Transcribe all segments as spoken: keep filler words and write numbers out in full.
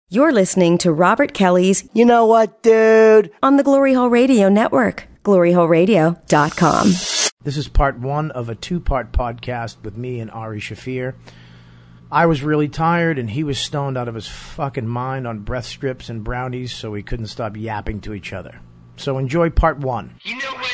You're listening to Robert Kelly's You Know What, Dude? On the Glory Hole Radio Network, glory hole radio dot com. This is part one of a two-part podcast with me and Ari Shaffir. I was really tired, and he was stoned out of his fucking mind on breath strips and brownies, so we couldn't stop yapping to each other. So enjoy part one. You know what, dude?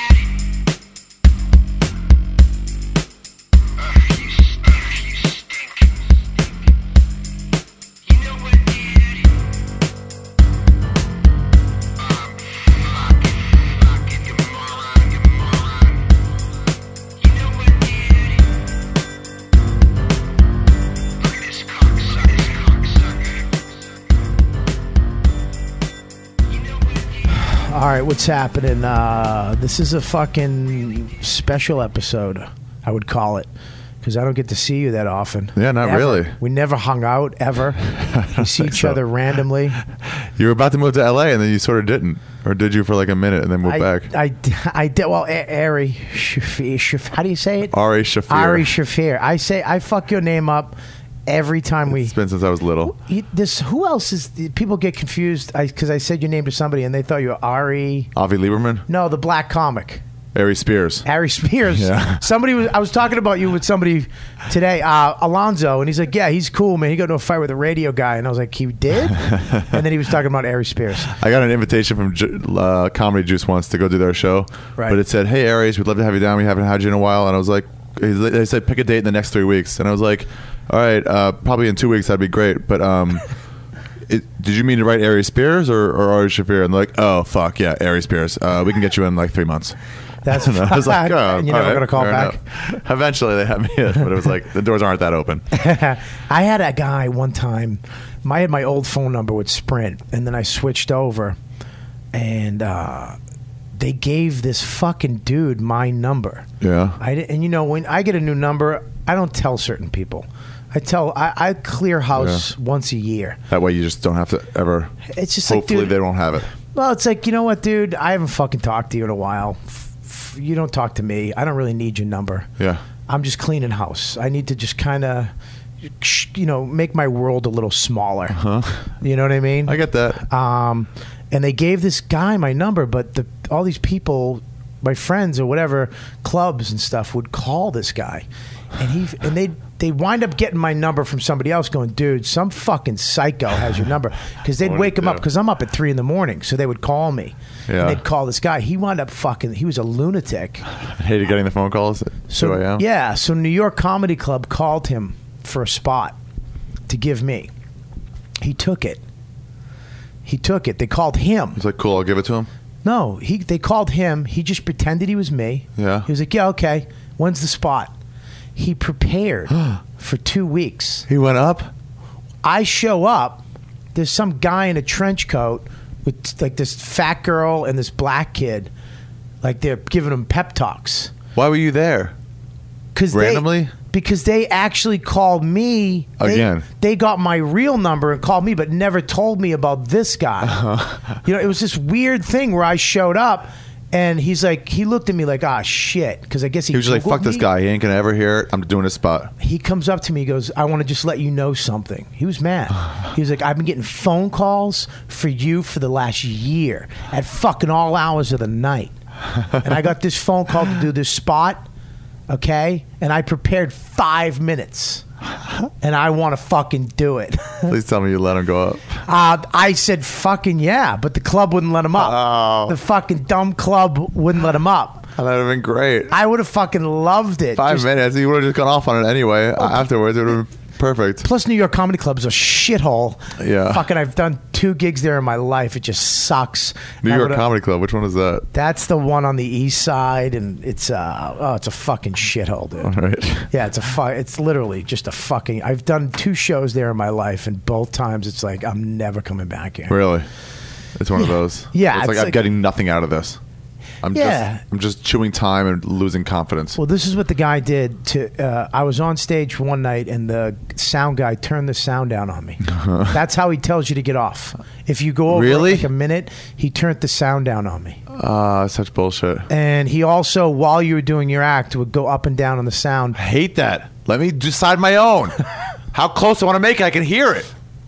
All right, what's happening? Uh, this is a fucking special episode, I would call it, because I don't get to see you that often. Yeah, not ever. really. We never hung out, ever. We see each so. other randomly. You were about to move to L A, and then you sort of didn't. Or did you for like a minute and then moved I, back? I, I did. Well, Ari Shaffir, Shaff, how do you say it? Ari Shaffir. Ari Shaffir. I say, I fuck your name up every time we... It's been since I was little. You, this, who else is... People get confused because I, I said your name to somebody and they thought you were Ari... Avi Lieberman? No, the black comic. Ari Spears. Ari Spears. Yeah. Somebody was... I was talking about you with somebody today, uh, Alonzo, and he's like, yeah, he's cool, man. He got into a fight with a radio guy. And I was like, he did? And then he was talking about Ari Spears. I got an invitation from Ju- uh, Comedy Juice once to go do their show. Right. But it said, hey, Aries, we'd love to have you down. We haven't had you in a while. And I was like... They said, pick a date in the next three weeks. And I was like... All right, uh, probably in two weeks that'd be great. But um, it, did you mean to write Ari Spears or, or Ari Shaffir? And they're like, oh fuck yeah, Ari Spears. Uh, we can get you in like three months. That's and I was like, oh, and you're never right, gonna call back. Enough. Eventually they had me in, but it was like the doors aren't that open. I had a guy one time. I had my old phone number with Sprint, and then I switched over, and uh, they gave this fucking dude my number. Yeah. I and you know when I get a new number, I don't tell certain people. I tell I, I clear house yeah. once a year. That way you just don't have to ever. It's just hopefully like, dude, they don't have it. Well, it's like, you know what, dude? I haven't fucking talked to you in a while. F- f- you don't talk to me. I don't really need your number. Yeah. I'm just cleaning house. I need to just kind of, you know, make my world a little smaller. Huh? You know what I mean? I get that. Um, and they gave this guy my number, but the, all these people, my friends or whatever, clubs and stuff would call this guy, and he and they they wind up getting my number from somebody else. Going, dude, some fucking psycho has your number, because they'd wake him up because I'm up at three in the morning, so they would call me. Yeah. And they'd call this guy. He wound up fucking. He was a lunatic. I hated getting the phone calls. So two a.m. yeah, so New York Comedy Club called him for a spot to give me. He took it. He took it. They called him. He's like, cool, I'll give it to him. No, he. They called him. He just pretended he was me. Yeah. He was like, yeah, okay. When's the spot? He prepared for two weeks. He went up? I show up. There's some guy in a trench coat with like this fat girl and this black kid. Like they're giving him pep talks. Why were you there? Cause randomly? They, because they actually called me. Again. They, they got my real number and called me, but never told me about this guy. Uh-huh. You know, it was this weird thing where I showed up. And he's like, he looked at me like, ah, shit. Because I guess he, he was just like, fuck me. this guy. He ain't going to ever hear it. I'm doing a spot. He comes up to me, he goes, I want to just let you know something. He was mad. He was like, I've been getting phone calls for you for the last year at fucking all hours of the night. And I got this phone call to do this spot, okay? And I prepared five minutes. And I want to fucking do it. Please tell me you let him go up. Uh, I said fucking yeah, but the club wouldn't let him up. Oh. The fucking dumb club wouldn't let him up. That would have been great. I would have fucking loved it. Five Just, minutes. You would have just gone off on it anyway. Oh. Afterwards, it would have been perfect. Plus, New York Comedy Club is a shithole. Yeah. Fucking, I've done two gigs there in my life. It just sucks. New I York Comedy Club. Which one is that? That's the one on the east side, and it's uh oh, it's a fucking shithole, dude. All right. Yeah, it's a fu- It's literally just a fucking. I've done two shows there in my life, and both times it's like I'm never coming back here. Really? It's one of those. Yeah, It's, it's like I'm like- getting nothing out of this. I'm Yeah. just I'm just chewing time and losing confidence. Well, this is what the guy did to uh, I was on stage one night and the sound guy turned the sound down on me. That's how he tells you to get off. If you go over Really? like a minute, he turned the sound down on me. Ah, uh, such bullshit. And he also, while you were doing your act, would go up and down on the sound. I hate that. Let me decide my own. How close I want to make it, I can hear it.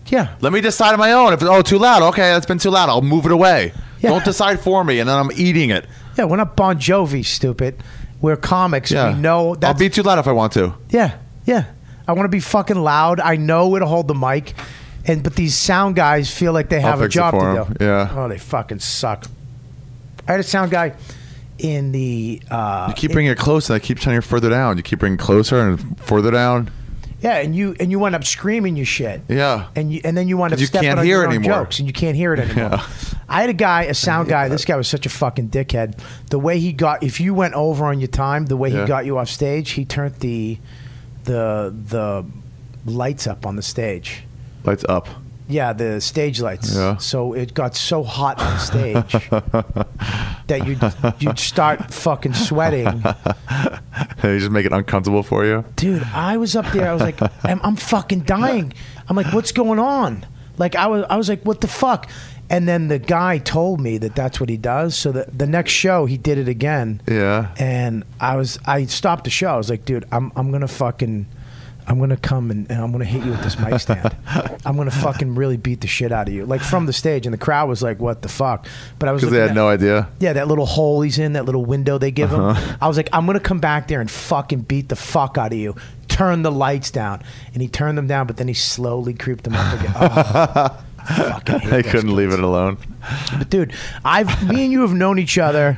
Yeah. Let me decide on my own. If it's oh too loud, okay, that's been too loud. I'll move it away. Yeah. Don't decide for me, and then I'm eating it. Yeah, we're not Bon Jovi, stupid. We're comics. Yeah. We know that's... I'll be too loud if I want to. Yeah, yeah. I want to be fucking loud. I know it'll hold the mic. And but these sound guys feel like they have I'll a fix it job for to 'em. do. Yeah. Oh, they fucking suck. I had a sound guy in the... Uh, You keep bringing it closer. I keep turning it further down. You keep bringing it closer and further down. Yeah, and you and you wind up screaming your shit. Yeah. And you and then you wind up 'Cause you stepping can't on hear your it own anymore. jokes, and you can't hear it anymore. Yeah. I had a guy, a sound guy. This guy was such a fucking dickhead. The way he got, if you went over on your time, the way Yeah. he got you off stage, he turned the the the lights up on the stage. Lights up. Yeah, the stage lights. Yeah. So it got so hot on stage that you'd you'd start fucking sweating. They just make it uncomfortable for you. Dude, I was up there. I was like, I'm, I'm fucking dying. I'm like, what's going on? Like, I was, I was like, what the fuck? And then the guy told me that that's what he does. So the the next show, he did it again. Yeah. And I was, I stopped the show. I was like, dude, I'm, I'm gonna fucking, I'm gonna come and, and I'm gonna hit you with this mic stand. I'm gonna fucking really beat the shit out of you, like from the stage. And the crowd was like, what the fuck? But I was Because they looking had at- no idea. Yeah, that little hole he's in, that little window they give him. Uh-huh. I was like, I'm going to come back there and fucking beat the fuck out of you. Turn the lights down. And he turned them down, but then he slowly creeped them up again. Oh, fucking hate They those couldn't leave kids. it alone. But dude, I've me and you have known each other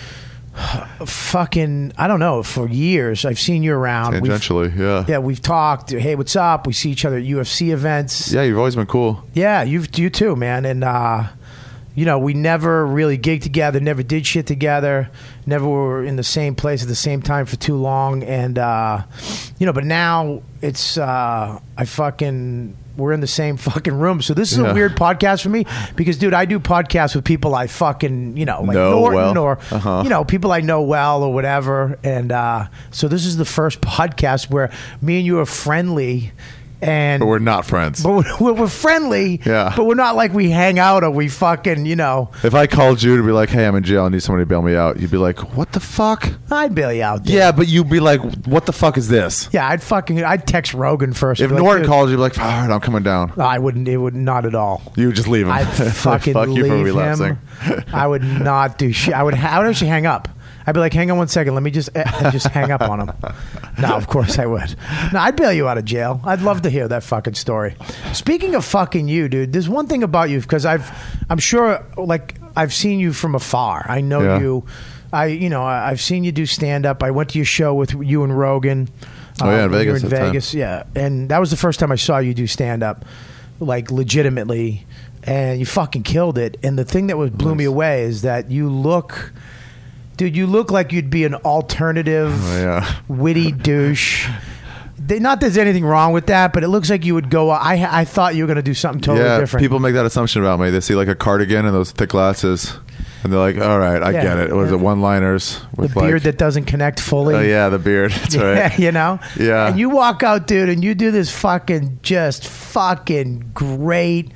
fucking, I don't know, for years. I've seen you around. We've- Tangentially, yeah. yeah, we've talked. Hey, what's up? We see each other at U F C events. Yeah, you've always been cool. Yeah, you've you too, man. And uh, you know, we never really gigged together, never did shit together, never were in the same place at the same time for too long. And uh, you know, but now it's uh, I fucking we're in the same fucking room. So this is Yeah. a weird podcast for me because, dude, I do podcasts with people I fucking, you know, like Know Norton well. or, Uh-huh. you know, people I know well or whatever. And uh, so this is the first podcast where me and you are friendly. And But we're not friends. but we're, we're friendly, Yeah. but we're not like we hang out or we fucking, you know. If I called you to be like, hey, I'm in jail, I need somebody to bail me out, you'd be like, what the fuck? I'd bail you out. Dude. Yeah, but you'd be like, what the fuck is this? Yeah, I'd fucking, I'd text Rogan first. If be like, Norton dude, called you, you'd be like, all right, I'm coming down. I wouldn't, it would not at all. You would just leave him. I'd fucking Fuck you for leave relapsing. him. I would not do shit. I would, ha- I would actually hang up. I'd be like, hang on one second. Let me just eh, and just hang up on him. No, of course I would. No, I'd bail you out of jail. I'd love to hear that fucking story. Speaking of fucking you, dude, there's one thing about you because I've, I'm sure, like I've seen you from afar. I know Yeah. you. I, you know, I- I've seen you do stand up. I went to your show with you and Rogan. Oh, yeah, in when you were Vegas In at the time. Vegas, yeah, and that was the first time I saw you do stand up, like legitimately, and you fucking killed it. And the thing that was blew me Nice. away is that you look. Dude, you look like you'd be an alternative, Oh, yeah. witty douche. They, not that there's anything wrong with that, but it looks like you would go. I I thought you were going to do something totally yeah, different. people make that assumption about me. They see like a cardigan and those thick glasses, and they're like, all right, I Yeah, get it. Was yeah. it one-liners? the With beard like, that doesn't connect fully. Oh, yeah, the beard. That's Yeah, right. you know? Yeah. And you walk out, dude, and you do this fucking, just fucking great,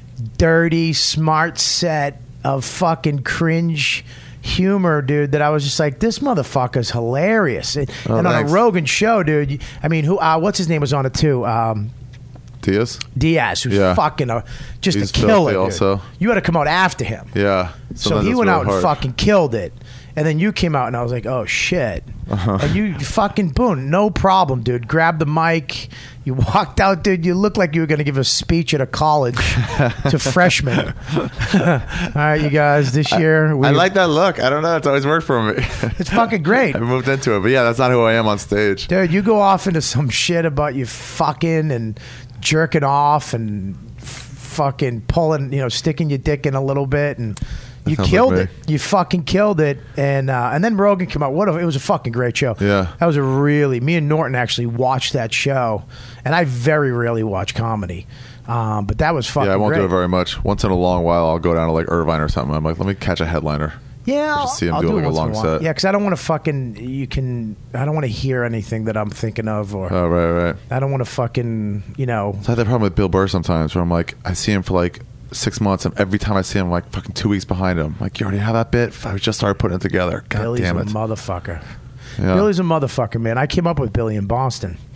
dirty, smart set of fucking cringe humor, dude, that I was just like, this motherfucker's hilarious. And, Oh, and on thanks. a Rogan show, dude, you- I mean, who? Uh, what's his name was on it too? Um, Diaz? Diaz, who's Yeah. fucking a, just He's a killer, filthy dude. also. You had to come out after him. Yeah. So Sometimes he it's went real out and hard. fucking killed it. And then you came out and I was like, oh shit. Uh-huh. And you fucking, boom, no problem, dude. Grabbed the mic. You walked out, dude. You looked like you were going to give a speech at a college to freshmen. All right, you guys, this year. We, I like that look. I don't know. It's always worked for me. It's fucking great. I moved into it. But yeah, that's not who I am on stage. Dude, you go off into some shit about you fucking and jerking off and f- fucking pulling, you know, sticking your dick in a little bit, and you sounds killed like it. me. You fucking killed it, and uh, and then Rogan came out. What a, it was a fucking great show. Yeah. that was a really. Me and Norton actually watched that show, and I very rarely watch comedy, um, but that was fucking. Yeah, I won't great. do it very much. Once in a long while, I'll go down to like Irvine or something. I'm like, let me catch a headliner. Yeah, I'll, Just see him I'll do do like it a once in long while. set. Yeah, because I don't want to fucking. You can. I don't want to hear anything that I'm thinking of, or Oh, right, right. I don't want to fucking. You know. So I have that problem with Bill Burr sometimes where I'm like, I see him for like six months, and every time I see him, I'm like fucking two weeks behind him. Like, you already have that bit? I just started putting it together. God Billy's damn a it. motherfucker. Yeah. Billy's a motherfucker, man. I came up with Billy in Boston,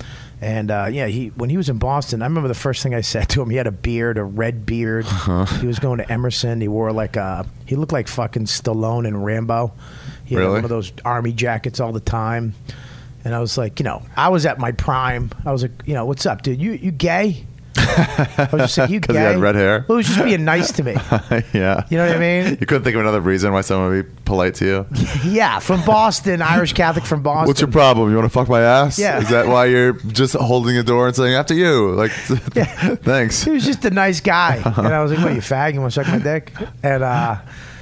And uh, yeah, he when he was in Boston, I remember the first thing I said to him. He had a beard, a red beard. Uh-huh. He was going to Emerson. He wore like a. He looked like fucking Stallone and Rambo. He had Really? one of those army jackets all the time. And I was like, you know, I was at my prime. I was like, you know, what's up, dude? You you gay? I was just like, you gay? Because he had red hair? Well, it was just being nice to me. Yeah. You know what I mean? You couldn't think of another reason why someone would be polite to you? Yeah, from Boston, Irish Catholic from Boston. What's your problem? You want to fuck my ass? Yeah. Is that why you're just holding the door and saying, after you? Like, Yeah. thanks. He was just a nice guy. And I was like, what, you fag? You want to suck my dick? And uh,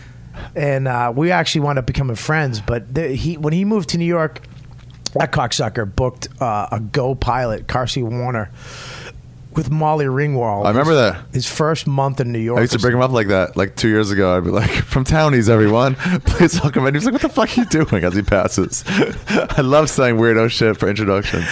and uh, we actually wound up becoming friends. But the, he when he moved to New York, that cocksucker booked uh, a Go pilot, Carsey Warner, with Molly Ringwald. I remember that. His first month in New York. I used to bring him up like that, like two years ago. I'd be like, from Townies, everyone. Please welcome in. He was like, what the fuck are you doing as he passes? I love saying weirdo shit for introductions.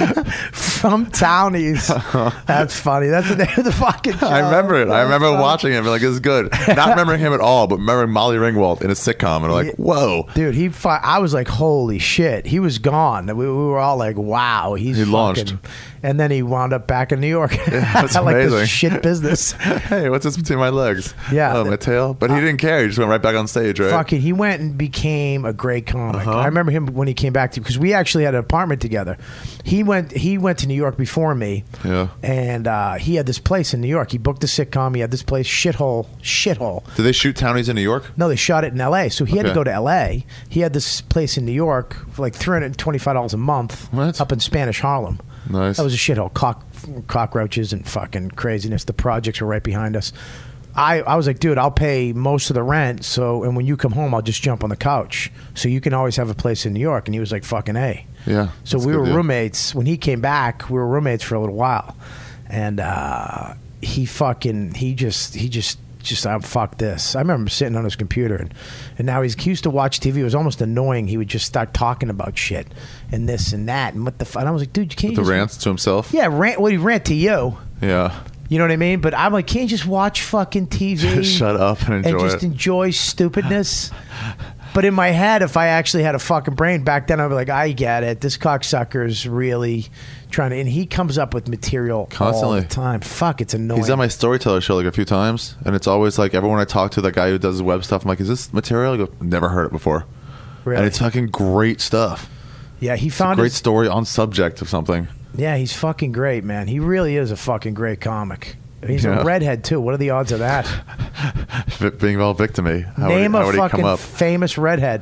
From Townies. That's funny. That's the name of the fucking show. I remember it. I That's remember funny. watching it and be like, this is good. Not remembering him at all, but remembering Molly Ringwald in a sitcom. And I'm like, whoa. Dude, he. Fu- I was like, holy shit. He was gone. We, we were all like, wow. He's He fucking- launched. And then he wound up back in New York. That's like amazing. this shit business. Hey, what's this between my legs? Yeah. Oh, my tail? But he didn't care. He just went right back on stage, right? Fucking, he went and became a great comic. Uh-huh. I remember him when he came back to because we actually had an apartment together. He went. He went to New York before me. Yeah. And uh, he had this place in New York. He booked a sitcom. He had this place, shithole, shithole. Did they shoot Townies in New York? No, they shot it in L A. So he had to Okay. go to L A. He had this place in New York for like three hundred twenty-five dollars a month What? up in Spanish Harlem. Nice. That was a shithole. Cock, cockroaches and fucking craziness. The projects were right behind us. I, I was like, dude, I'll pay most of the rent. So, and when you come home, I'll just jump on the couch. So you can always have a place in New York. And he was like, fucking A. Yeah. So that's we a good were deal. roommates. When he came back, we were roommates for a little while. And uh, he fucking, he just, he just, just, uh, fuck this. I remember him sitting on his computer. And, and now he's he used to watch T V. It was almost annoying. He would just start talking about shit and this and that. And what the fuck. And I was like, dude, can't you The just. rants to himself? Yeah, rant. Well, he rant to you. Yeah. You know what I mean? But I'm like, can't you just watch fucking T V? Just shut up and enjoy and just it. enjoy stupidness. But in my head, if I actually had a fucking brain back then, I'd be like, I get it. This cocksucker's really trying to, and he comes up with material Constantly. all the time. Fuck, it's annoying. He's on my storyteller show like a few times, and it's always like everyone I talk to, that guy who does his web stuff, I'm like, is this material? I go, never heard it before. Really? And it's fucking great stuff. yeah, he It's a found great his, story on subject of something. yeah, he's fucking great, man. He really is a fucking great comic. He's Yeah. a redhead too. What are the odds of that? Vi- Being well victimy. How Name would, a how would he fucking come up? famous redhead.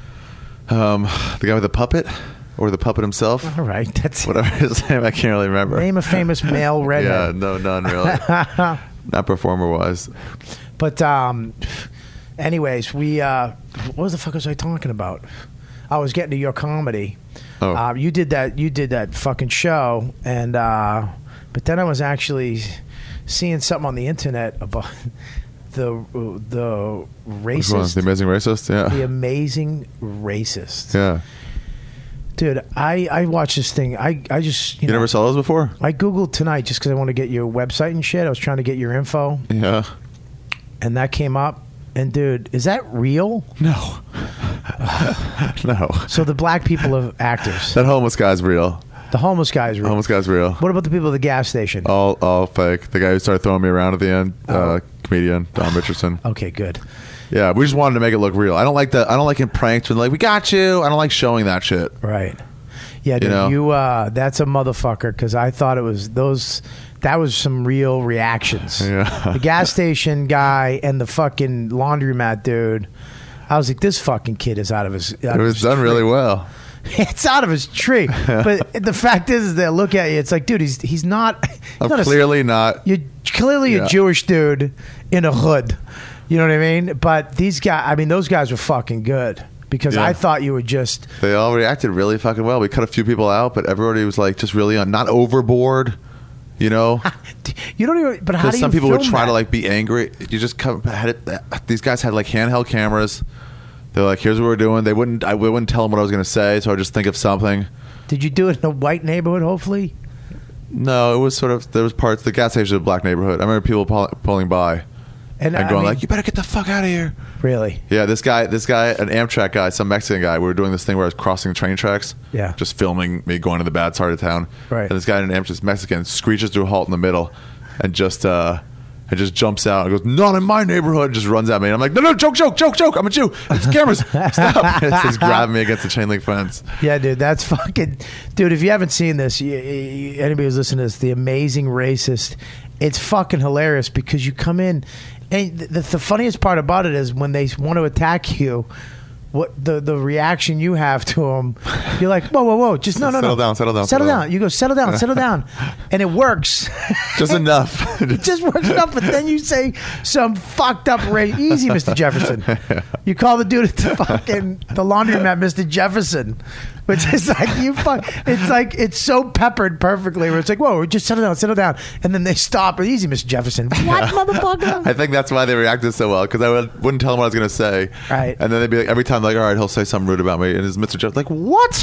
Um, the guy with the puppet? Or the puppet himself? All right, that's Whatever his name, I can't really remember. Name a famous male Yeah, redhead. no, none really. Not performer-wise. But um, anyways, we uh, what the fuck was I talking about? I was getting to your comedy. Oh. Uh, you did that. You did that fucking show, and uh, but then I was actually seeing something on the internet about the the Which one? racist, The Amazing Racist? the Yeah. amazing racist. Yeah. Dude, I I watched this thing. I I just you, You know, never saw those before? I googled tonight just because I want to get your website and shit. I was trying to get your info, Yeah. and that came up. And dude, is that real? No. No. So the black people are actors. That homeless guy's real. The homeless guy is real. Homeless guy's real. What about the people at the gas station? All all fake. The guy who started throwing me around at the end, Oh. uh, comedian Don Richardson. Okay, good. Yeah, we just wanted to make it look real. I don't like that. I don't like him pranked and like, we got you. I don't like showing that shit. Right. Yeah, dude, know? you, uh, that's a motherfucker because I thought it was those, that was some real reactions. Yeah. The gas station guy and the fucking laundromat dude. I was like, this fucking kid is out of his. Out It of was his done tree. really well. It's out of his tree. But the fact is, is they look at you. It's like, dude, he's he's not. He's I'm not a- clearly not. You're clearly Yeah. a Jewish dude in a hood. You know what I mean? But these guys, I mean, those guys were fucking good because Yeah. I thought you were just. They all reacted really fucking well. We cut a few people out, but everybody was like just really on, not overboard. You know, You don't even. But how do because you? some people would film try that? to like be angry. You just come. Had it, these guys had like handheld cameras. They're like, "Here's what we're doing." They wouldn't. I wouldn't tell them what I was going to say, so I would just think of something. Did you do it in a white neighborhood? Hopefully. No, it was sort of there was parts. The gas station was a black neighborhood. I remember people pull, pulling by, And, and I going mean- like, "You better get the fuck out of here." Really? Yeah, this guy, this guy, an Amtrak guy, some Mexican guy. We were doing this thing where I was crossing train tracks. Yeah. Just filming me going to the bad side of town. Right. And this guy in an Amtrak, this Mexican, screeches to a halt in the middle, and just uh, and just jumps out and goes, "Not in my neighborhood!" And just runs at me. And I'm like, "No, no, joke, joke, joke, joke! I'm a Jew. It's cameras. Stop!" It's just grabbing me against the chain link fence. Yeah, dude, that's fucking... Dude, if you haven't seen this, you, you, anybody who's listening to this, The Amazing Racist, it's fucking hilarious because you come in... And the, the funniest part about it is when they want to attack you, what the, the reaction you have to them, you're like, whoa, whoa, whoa, just no, no, Settle no. down, settle down, Settle settle down. down. You go, settle down, settle down. And it works. Just enough. It just works enough, but then you say some fucked up ra- easy, Mister Jefferson. You call the dude at the fucking the laundromat Mister Jefferson, which is like you fuck. It's like it's so peppered perfectly where it's like, whoa, just settle down, settle down, and then they stop. Easy, Mister Jefferson. What, motherfucker? I think that's why they reacted so well, because I would, wouldn't tell them what I was going to say. Right. And then they'd be like, every time, like, all right, he'll say something rude about me. And it's Mister Jeff, like, what?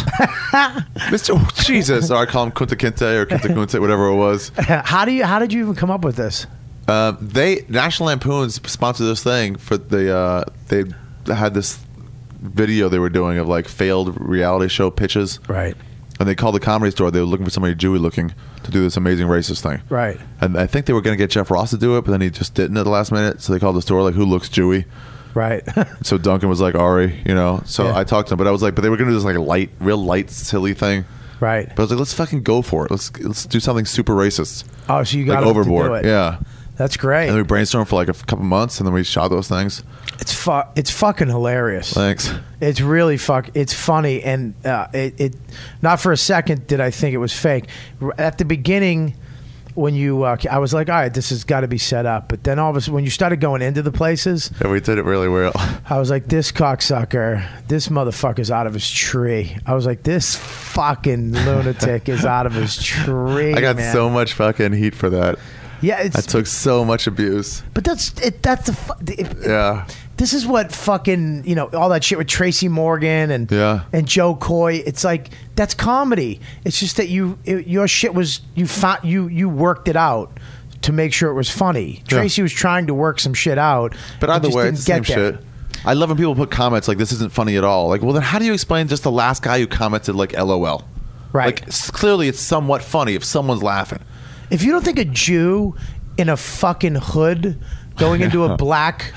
Mister Oh, Jesus. Or I call him Kunta Kinte or Kunta Kunta, whatever it was. How do you? How did you even come up with this? Uh, they, National Lampoon's sponsored this thing for the, uh, they had this video they were doing of, like, failed reality show pitches. Right. And they called the Comedy Store. They were looking for somebody Jewy looking to do this Amazing Racist thing. Right. And I think they were going to get Jeff Ross to do it, but then he just didn't at the last minute. So they called the store, like, who looks Jewy? Right. So Duncan was like, Ari, you know. So Yeah. I talked to him, but I was like, but they were going to do this, like, light, real light, silly thing. Right. But I was like, let's fucking go for it. Let's let's do something super racist. Oh, so you got like him to overboard. do it. Yeah. That's great. And then we brainstormed for like a f- couple months, and then we shot those things. It's fu- It's fucking hilarious. Thanks. It's really fuck. It's funny, and uh, it, it. Not for a second did I think it was fake. R- At the beginning, when you, uh, I was like, all right, this has got to be set up. But then all of a sudden, when you started going into the places, Yeah, we did it really well. I was like, this cocksucker, this motherfucker's out of his tree. I was like, this fucking lunatic is out of his tree. I got man. so much fucking heat for that. Yeah, it's. I took so much abuse. But that's it. That's the. fu- It, Yeah. This is what fucking, you know, all that shit with Tracy Morgan and Yeah. and Joe Coy. It's like that's comedy. It's just that you it, your shit was you found you you worked it out to make sure it was funny. Yeah. Tracy was trying to work some shit out, But and either just way, didn't it's the same get there. shit. I love when people put comments like, this isn't funny at all. Like, well, then how do you explain just the last guy who commented like LOL? Right. Like, s- clearly it's somewhat funny if someone's laughing. If you don't think a Jew in a fucking hood going into a black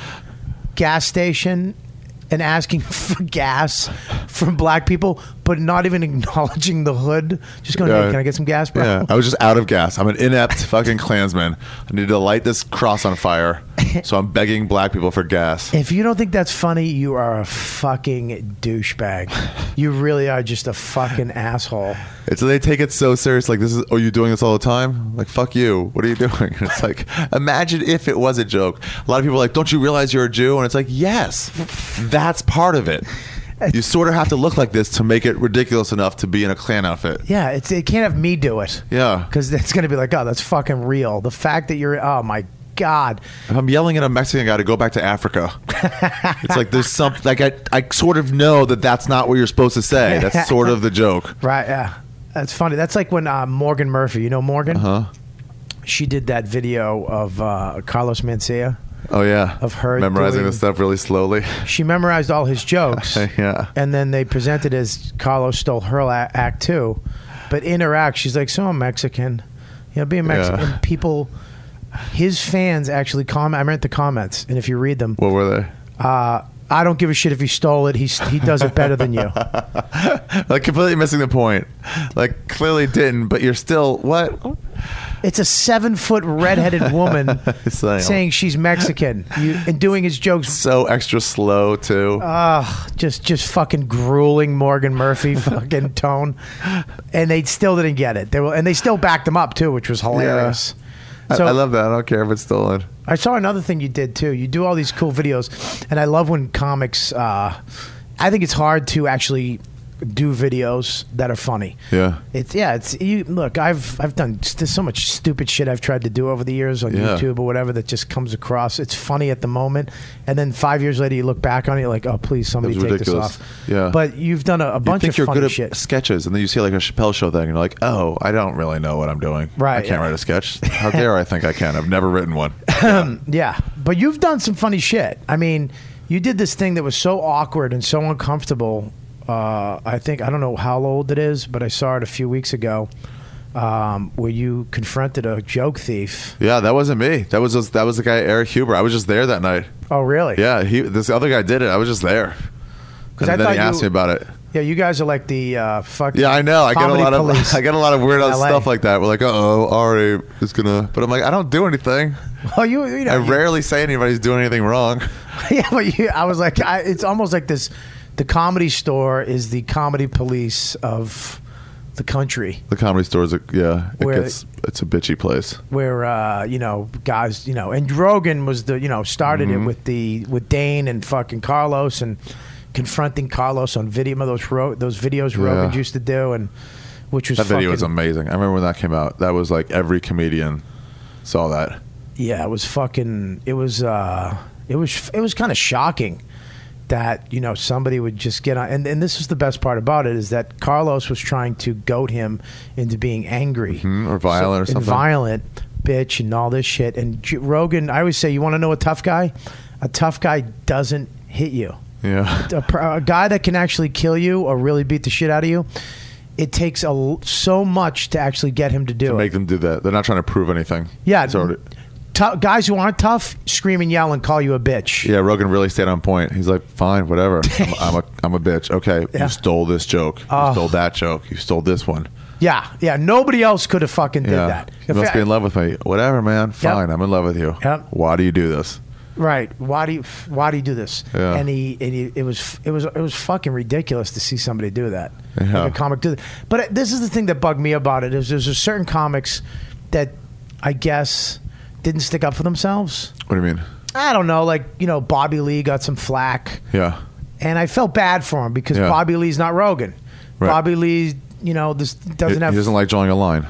gas station and asking for gas from black people, but not even acknowledging the hood, just going, Yeah. hey, can I get some gas, bro? Yeah, I was just out of gas. I'm an inept fucking Klansman. I need to light this cross on fire, so I'm begging black people for gas. If you don't think that's funny, you are a fucking douchebag. You really are just a fucking asshole. It's they take it so serious. Like, this is, oh, you doing this all the time? Like, fuck you. What are you doing? And it's like, imagine if it was a joke. A lot of people are like, don't you realize you're a Jew? And it's like, yes, that's part of it. You sort of have to look like this to make it ridiculous enough to be in a Klan outfit. Yeah, it's it can't have me do it. Yeah. Because it's going to be like, oh, that's fucking real. The fact that you're, oh my God. If I'm yelling at a Mexican guy to go back to Africa, it's like there's something, like I, I sort of know that that's not what you're supposed to say. That's sort of the joke. Right, yeah. That's funny. That's like when uh, Morgan Murphy, you know Morgan? Huh? She did that video of uh, Carlos Mencia. Oh, yeah. Of her memorizing doing- the stuff really slowly. She memorized all his jokes. Yeah. And then they presented as Carlos stole her a- act too. But in her act, she's like, so I'm Mexican. You know, being Mexican. Yeah. And people, his fans actually comment. I read the comments. And if you read them, What were they? uh, I don't give a shit if he stole it. He's, he does it better than you. Like, completely missing the point. Like, clearly didn't, but you're still, what? It's a seven foot redheaded woman Saying- saying she's Mexican you, and doing his jokes. So extra slow, too. Ah, just just fucking grueling Morgan Murphy fucking tone, and they still didn't get it. They were, and they still backed him up too, which was hilarious. I, So I love that. I don't care if it's stolen. I saw another thing you did too. You do all these cool videos, and I love when comics. Uh, I think it's hard to actually do videos that are funny. Yeah. It's yeah. It's you. Look, I've I've done there's so much stupid shit I've tried to do over the years on Yeah. YouTube or whatever that just comes across. It's funny at the moment, and then five years later you look back on it, you're like, oh please somebody It was take ridiculous. this off. Yeah. But you've done a, a You bunch think of you're funny good at shit. sketches, and then you see like a Chappelle show thing, and you're like, "Oh, I don't really know what I'm doing. Right, I can't yeah. write a sketch. How dare I think I can? I've never written one." Yeah, but But you've done some funny shit. I mean, you did this thing that was so awkward and so uncomfortable. Uh, I think, I don't know how old it is, but I saw it a few weeks ago. Um, where you confronted a joke thief. Yeah, that wasn't me. That was just, that was the guy Eric Huber. I was just there that night. Oh, really? Yeah, he. This other guy did it. I was just there. And I then thought he asked you- me about it. Yeah, you guys are like the uh, fucking. Yeah, I know. I get a comedy lot of police I get a lot of weird in L A. stuff like that. We're like, uh oh, Ari is gonna. But I'm like, I don't do anything. Oh, you. you know, I you- rarely say anybody's doing anything wrong. Yeah, but you, I was like, I, it's almost like this. The Comedy Store is the comedy police of the country, The Comedy Store's a yeah. It Where- gets it's a bitchy place. where uh, you know guys, you know, and Rogan was the you know started Mm-hmm. it with the with Dane and fucking Carlos and confronting Carlos on video. Remember those ro- those videos Rogan Yeah. used to do, and which was That video was fucking- amazing. I remember when that came out. That was like every comedian saw that. Yeah, it was fucking. It was. uh It was. It was kind of shocking that you know somebody would just get on. And and this is the best part about it is that Carlos was trying to goad him into being angry Mhm, or violent or and something. violent, bitch, and all this shit. And J- Rogan, I always say, you want to know a tough guy? A tough guy doesn't hit you. Yeah. A, pr- a guy that can actually kill you or really beat the shit out of you. It takes a, l- so much to actually get him to do To it. make them do that. They're not trying to prove anything. Yeah, It's already- tou- guys who aren't tough scream and yell and call you a bitch. yeah, Rogan really stayed on point. He's like, fine, whatever. I'm, I'm a I'm a bitch. Okay, Yeah. you stole this joke. You Oh. stole that joke. You stole this one. Yeah, yeah. Nobody else could have fucking did Yeah. that. You If must I- be in love with me. Whatever, man. Fine, I'm in love with you. Yep. Why do you do this? Right? Why do you? Why do you do this? Yeah. And he, and he, it was, it was, it was fucking ridiculous to see somebody do that. Yeah. Like a comic do that. But this is the thing that bugged me about it is there's a certain comics that I guess didn't stick up for themselves. What do you mean? I don't know, like you know, Bobby Lee got some flack, Yeah. and I felt bad for him because Yeah. Bobby Lee's not Rogan. Right. Bobby Lee, you know, this doesn't he, have. he doesn't like drawing a line.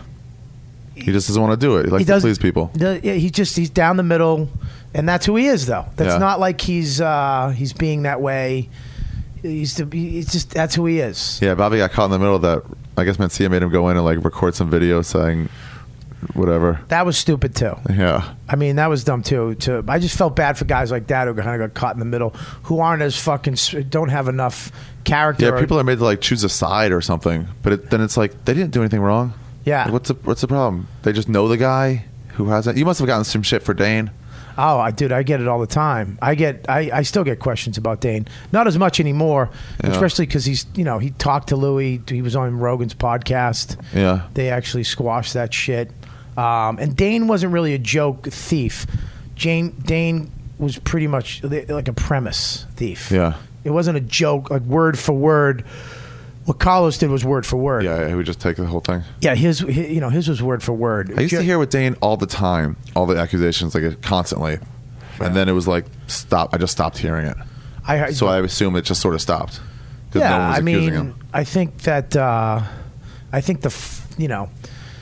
He just doesn't want to do it. He likes he to does please people. the- yeah, he just he's down the middle, and that's who he is. Though that's Yeah. not like he's uh, he's being that way. He's the, he's just that's who he is. Yeah, Bobby got caught in the middle of that. I guess Mencia made him go in and like record some video saying whatever. That was stupid too. Yeah. I mean, that was dumb too. To I just felt bad for guys like that who kind of got caught in the middle, who aren't as fucking s- don't have enough character. Yeah, or- people are made to like choose a side or something, but it, then it's like they didn't do anything wrong. Yeah. Like, what's the what's the problem? They just know the guy who hasn't. You must have gotten some shit for Dane. Oh, I dude, I get it all the time. I get, I, I still get questions about Dane. Not as much anymore, Yeah. especially because he's, you know, he talked to Louis. He was on Rogan's podcast. Yeah. They actually squashed that shit. Um, and Dane wasn't really a joke thief. Jane Dane was pretty much like a premise thief. Yeah. It wasn't a joke, like word for word. What Carlos did was word for word. Yeah, he would just take the whole thing. Yeah, his, his you know his was word for word. I used Ju- to hear with Dane all the time, all the accusations, like constantly, and then it was like stop. I just stopped hearing it. I heard- So I assume it just sort of stopped because yeah, no one was I accusing mean, him. I think that uh, I think the f- you know,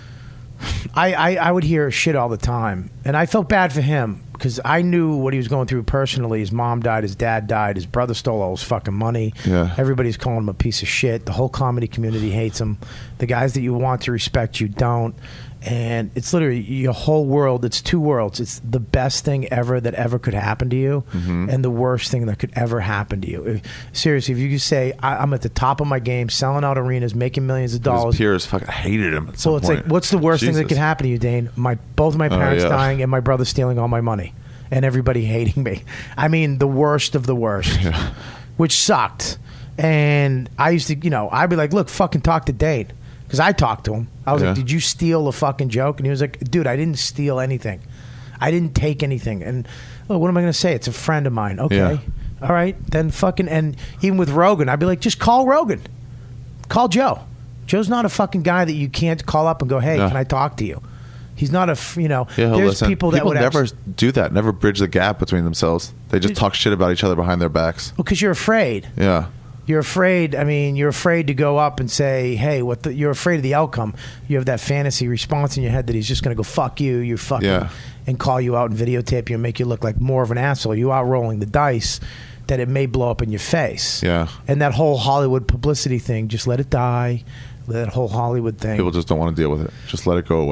I, I I would hear shit all the time, and I felt bad for him because I knew what he was going through personally. His mom died, his dad died, his brother stole all his fucking money. Yeah. Everybody's calling him a piece of shit. The whole comedy community hates him. The guys that you want to respect you don't. And it's literally your whole world. It's two worlds. It's the best thing ever that ever could happen to you, Mm-hmm. and the worst thing that could ever happen to you. If, seriously, if you could say, I, I'm at the top of my game, selling out arenas, making millions of dollars. His peers fucking hated him at some Well, it's point. like, what's the worst thing that Jesus. could happen to you, Dane? My both my parents yeah. dying and my brother stealing all my money, and everybody hating me. I mean, the worst of the worst, Yeah. which sucked. And I used to, you know, I'd be like, look, fucking talk to Dane. Because I talked to him. I was Yeah. like, did you steal a fucking joke? And he was like, dude, I didn't steal anything. I didn't take anything. And oh, what am I going to say? It's a friend of mine. Okay. Yeah. All right. Then fucking, and even with Rogan, I'd be like, just call Rogan. Call Joe. Joe's not a fucking guy that you can't call up and go, hey, Yeah. can I talk to you? He's not a, f- you know, Yeah, he'll there's listen. people that would never actually, do that. Never bridge the gap between themselves. They just Dude. talk shit about each other behind their backs. because you're afraid. Yeah. You're afraid. I mean, you're afraid to go up and say, "Hey, what?" The, you're afraid of the outcome. You have that fantasy response in your head that he's just going to go fuck you. You fucking Yeah. and call you out and videotape you and make you look like more of an asshole. You out rolling the dice that it may blow up in your face. Yeah. And that whole Hollywood publicity thing, just let it die. That whole Hollywood thing. People just don't want to deal with it. Just let it go away.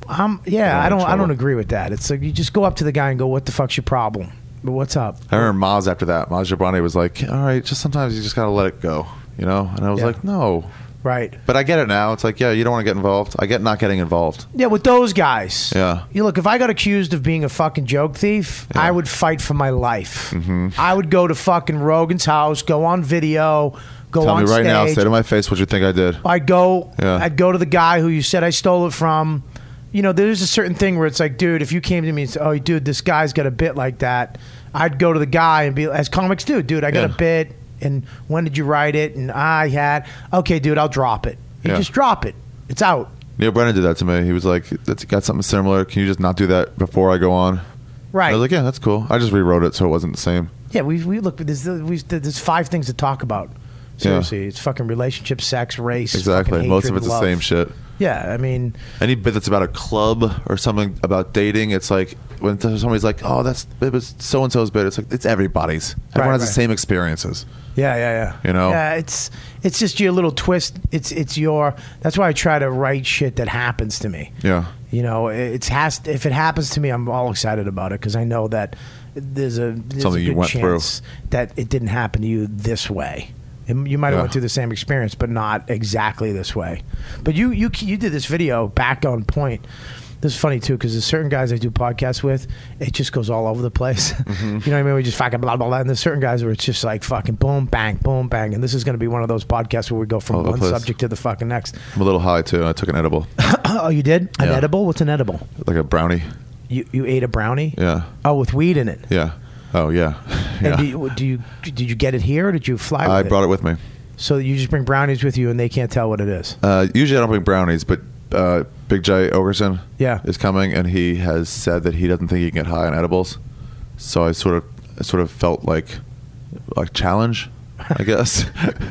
Um, yeah, I'm I in don't. I don't trouble. agree with that. It's like you just go up to the guy and go, "What the fuck's your problem? What's up?" I remember Maz after that. Maz Jobrani was like, all right, just sometimes you just got to let it go, you know? And I was Yeah. like, no. Right. But I get it now. It's like, yeah, you don't want to get involved. I get not getting involved. Yeah, with those guys. Yeah. You look, if I got accused of being a fucking joke thief, Yeah. I would fight for my life. Mm-hmm. I would go to fucking Rogan's house, go on video, go Tell on me right stage. now, say to my face what you think I did. I'd go. Yeah. I'd go to the guy who you said I stole it from. You know, there's a certain thing where it's like, dude, if you came to me and said, "Oh, dude, this guy's got a bit like that," I'd go to the guy and be, as comics do, dude, I got Yeah. a bit, and when did you write it? And I had, okay, dude, I'll drop it. You Yeah. just drop it. It's out. Neil Brennan did that to me. He was like, "That's got something similar. Can you just not do that before I go on?" Right. I was like, "Yeah, that's cool." I just rewrote it so it wasn't the same. Yeah, we we look. There's we there's five things to talk about. Seriously, it's fucking relationship, sex, race. Exactly. fucking Most of hatred, it's the love. same shit. Yeah, I mean, Any bit that's about a club or something about dating, it's like when somebody's like, "Oh, that's it was so and so's bit." It's like it's everybody's. Everyone Right, has right. the same experiences. yeah, yeah, yeah. You know? yeah, it's it's just your little twist. It's it's your. That's why I try to write shit that happens to me. Yeah. You know, it's has if it happens to me, I'm all excited about it because I know that there's a there's Something a you good went through. chance that it didn't happen to you this way. It- You might have Yeah. went through the same experience, but not exactly this way. But you you you did this video back on point. This is funny too because there's certain guys I do podcasts with. It just goes all over the place. Mm-hmm. You know what I mean? We just fucking blah blah blah. And there's certain guys where it's just like fucking boom bang boom bang. And this is going to be one of those podcasts where we go from All over the one place. subject to the fucking next. I'm a little high too. I took an edible, Oh, you did an Yeah. edible? What's an edible? like a brownie. You you ate a brownie? Yeah. Oh, with weed in it. Yeah. Oh yeah. And Yeah. do you, do you did you get it here or did you fly? I with brought it with me. So you just bring brownies with you and they can't tell what it is. Uh, usually I don't bring brownies, but uh, Big J Ogerson Yeah. is coming, and he has said that he doesn't think he can get high on edibles. So I sort of, I sort of felt like, like challenge, I guess,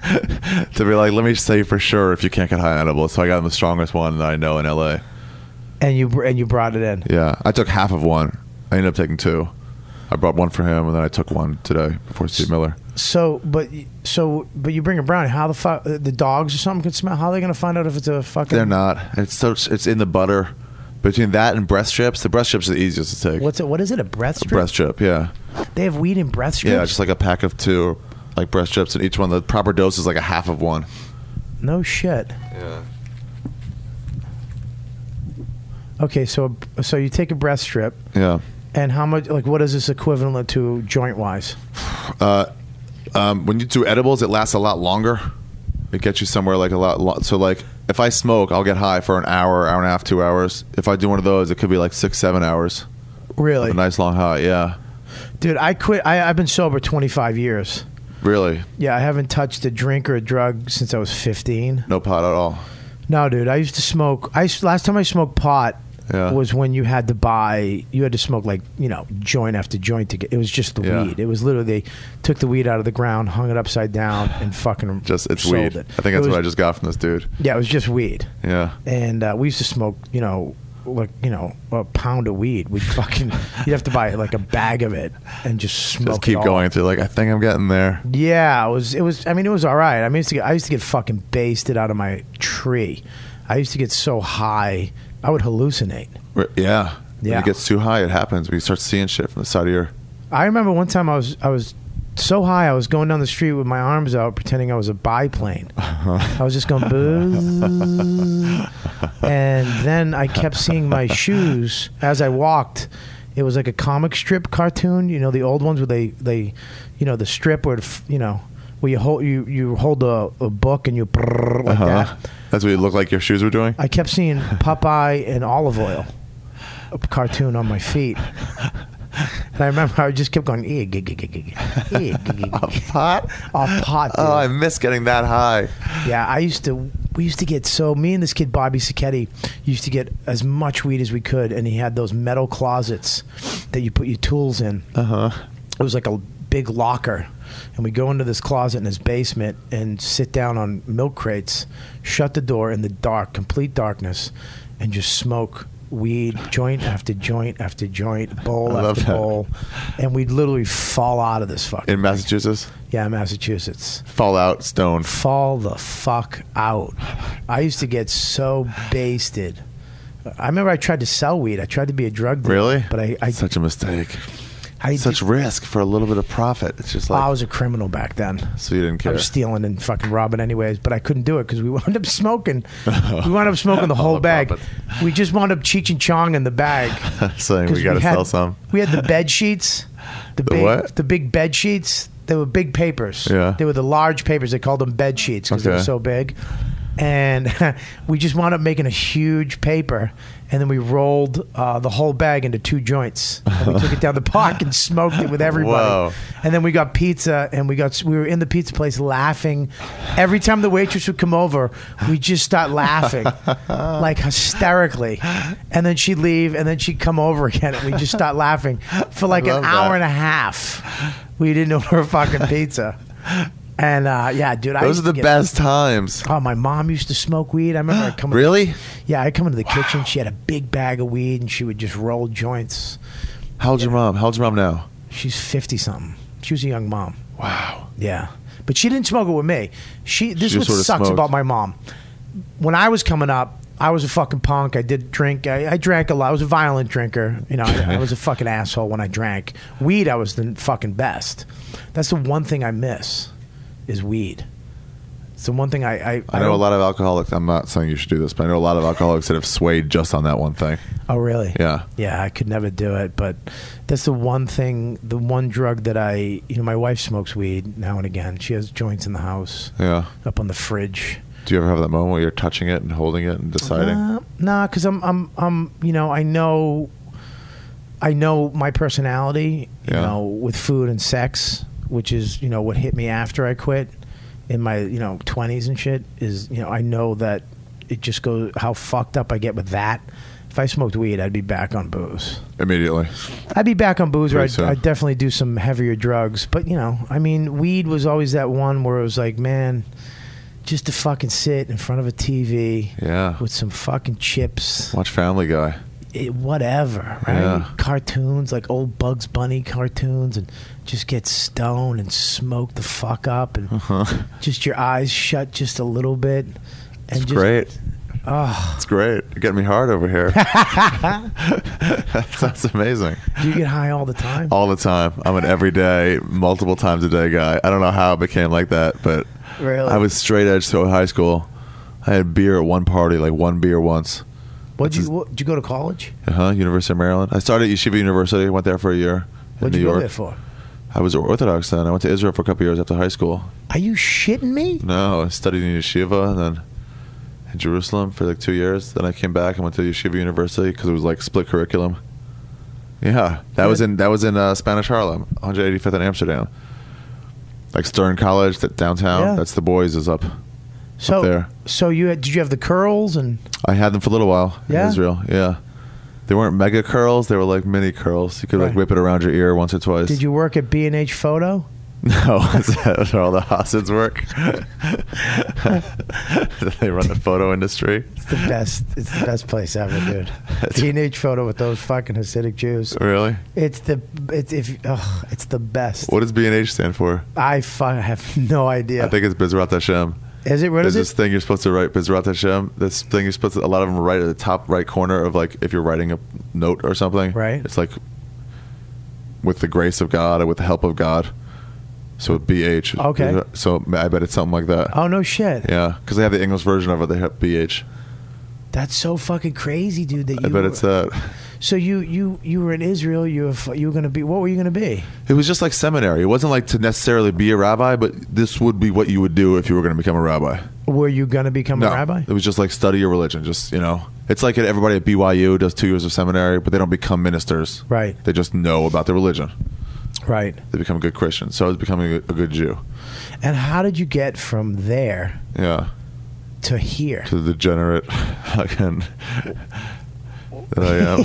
to be like, let me say for sure if you can't get high on edibles. So I got him the strongest one that I know in L A. And you br- and you brought it in. Yeah, I took half of one. I ended up taking two. I brought one for him, and then I took one today before Steve Miller. So, but so, but you bring a brownie. How the fuck the dogs or something could smell? How are they going to find out if it's a fucking? They're not. It's so it's in the butter. Between that and breast chips, the breast chips are the easiest to take. What's it? What is it? A breath strip? breast chip? Yeah. They have weed in breath strips. Yeah, just like a pack of two, like breast chips, and each one the proper dose is like a half of one. No shit. Yeah. Okay, so so you take a breath strip, Yeah. and how much? Like, what is this equivalent to joint wise? Uh, um, when you do edibles, it lasts a lot longer. It gets you somewhere like a lot. lot so like, if I smoke, I'll get high for an hour, hour and a half, two hours. If I do one of those, it could be like six, seven hours. Really, A nice long high. Yeah. dude. I quit. I, I've been sober twenty-five years. Really. Yeah, I haven't touched a drink or a drug since I was fifteen. No pot at all. No, dude. I used to smoke. I used- last time I smoked pot Yeah. was when you had to buy. You had to smoke like you know joint after joint to get. It was just the Yeah. weed. It was literally they took the weed out of the ground, hung it upside down, and fucking Just it's sold weed. It. I think It that's was- what I just got from this dude. Yeah, it was just weed, Yeah. and uh, we used to smoke. You know. Like you know, a pound of weed. We fucking you'd have to buy like a bag of it and just smoke. Just keep it all. going through. Like I think I'm getting there. Yeah, it was. It was. I mean, it was all right. I mean, I used to get, I used to get fucking basted out of my tree. I used to get so high, I would hallucinate. Re- Yeah. When Yeah. it gets too high, it happens. When you start seeing shit from the side of your. I remember one time I was I was so high I was going down the street with my arms out pretending I was a biplane. I was just going buzz. And then I kept seeing my shoes as I walked. It was like a comic strip cartoon, you know, the old ones where they, they you know, the strip where, you know, where you hold you, you hold a, a book and you brrr like Uh-huh. that. That's what you look like your shoes were doing. I kept seeing Popeye and olive oil, a cartoon on my feet. And I remember I just kept going, eh, gig, gig, gig, gig, eh, gig, gig, Off pot? off pot. Dude. Oh, I miss getting that high. Yeah, I used to. We used to get so. Me and this kid Bobby Sacchetti used to get as much weed as we could, and he had those metal closets that you put your tools in. Uh huh. It was like a big locker, and we go into this closet in his basement and sit down on milk crates, shut the door in the dark, complete darkness, and just smoke weed, joint after joint after joint, bowl I love after that. bowl, and we'd literally fall out of this fucking. In Massachusetts, Yeah, Massachusetts. Fallout Stone. Fall the fuck out. I used to get so basted. I remember I tried to sell weed. I tried to be a drug dealer. Really? But I, I Such a mistake. I Such did, risk for a little bit of profit. It's just like I was a criminal back then. so you didn't I care. was stealing and fucking robbing anyways, but I couldn't do it because we wound up smoking. We wound up smoking the whole the bag. profits. We just wound up Cheech and Chong in the bag. Saying 'Cause we got to had- sell some. We had the bed sheets. The, big, what? The big bed sheets. They were big papers. Yeah. They were the large papers. They called them bed sheets because they were Okay. so big. And we just wound up making a huge paper, and then we rolled uh, the whole bag into two joints. And we took it down the park and smoked it with everybody. Whoa. And then we got pizza, and we got we were in the pizza place laughing. Every time the waitress would come over, we just start laughing, like hysterically. And then she'd leave, and then she'd come over again, and we just start laughing for like I an love hour that. and a half. We didn't order fucking pizza. And uh, yeah, dude, I Those used are to the get- best times. Oh, my mom used to smoke weed. I remember I'd come. Really? Yeah, I'd come into the kitchen. She had a big bag of weed, and she would just roll joints. How old's your mom? How old's your mom now? She's fifty something. She was a young mom. Wow. Yeah, but she didn't smoke it with me. She. This She is what just sorta sucks smoked. about my mom. When I was coming up, I was a fucking punk. I did drink. I, I drank a lot. I was a violent drinker. You know, I, I was a fucking asshole when I drank. Weed, I was the fucking best. That's the one thing I miss, is weed. It's the one thing I. I, I know a don't- lot of alcoholics. I'm not saying you should do this, but I know a lot of alcoholics that have swayed just on that one thing. Oh, really? Yeah. Yeah, I could never do it, but that's the one thing, the one drug that I, you know, my wife smokes weed now and again. She has joints in the house, Yeah. up on the fridge. Do you ever have that moment where you're touching it and holding it and deciding? Uh, nah, because I'm, I'm, I'm, you know, I know, I know my personality, you Yeah. know, with food and sex, which is, you know, what hit me after I quit in my, you know, twenties and shit. Is, you know, I know that it just goes how fucked up I get with that. If I smoked weed, I'd be back on booze. Immediately. I'd be back on booze, or Pretty I'd, soon. I'd definitely do some heavier drugs. But, you know, I mean, weed was always that one where it was like, man, just to fucking sit in front of a T V Yeah. with some fucking chips, Watch Family Guy. it, whatever, right? Yeah. Cartoons, like old Bugs Bunny cartoons, and just get stoned and smoke the fuck up, and Uh-huh. just your eyes shut just a little bit. And It's just, great. Oh, It's great. You're getting me hard over here. That sounds amazing. do you get high all the time? All the time. I'm an everyday, multiple times a day guy. I don't know how it became like that, but Really? I was straight edge through high school. I had beer at one party, like one beer once. What'd That's you, what, did you go to college? Uh huh. University of Maryland. I started at Yeshiva University. Went there for a year. What'd in you New go York. there for? I was Orthodox then. I went to Israel for a couple years after high school. Are you shitting me? No, I studied in Yeshiva and then in Jerusalem for like two years. Then I came back and went to Yeshiva University because it was like split curriculum. Yeah, that was in that was in uh, Spanish Harlem, one eighty-fifth in Amsterdam. Like Stern College, that downtown. Yeah. That's the boys is up. So, there. so you had, did you have the curls and? I had them for a little while Yeah? in Israel. Yeah, they weren't mega curls; they were like mini curls. You could like Right. whip it around your ear once or twice. Did you work at B and H Photo? No, is that where all the Hasids work? They run the photo industry. It's the best. It's the best place ever, dude. B and H Photo with those fucking Hasidic Jews. Really? It's the it's if oh, it's the best. What does B and H stand for? I fu- have no idea. I think it's Bizrat Hashem. Is it? What There's is this it? thing you're supposed to write, Bizrat Hashem. This thing you're supposed to, a lot of them write at the top right corner of like, if you're writing a note or something. Right. It's like, with the grace of God or with the help of God. So B H. Okay. So I bet it's something like that. Oh no shit. Yeah. Because they have the English version of it. They have B H. That's so fucking crazy, dude. That you. I bet it's that. So you you you were in Israel. You were f- you were gonna be. What were you gonna be? It was just like seminary. It wasn't like to necessarily be a rabbi, but this would be what you would do if you were going to become a rabbi. Were you gonna become No, a rabbi? it was just like study your religion. Just, you know, it's like everybody at B Y U does two years of seminary, but they don't become ministers. Right. They just know about their religion. Right. They become good Christians. So I was becoming a, a good Jew. And how did you get from there Yeah. to here? To the degenerate fucking that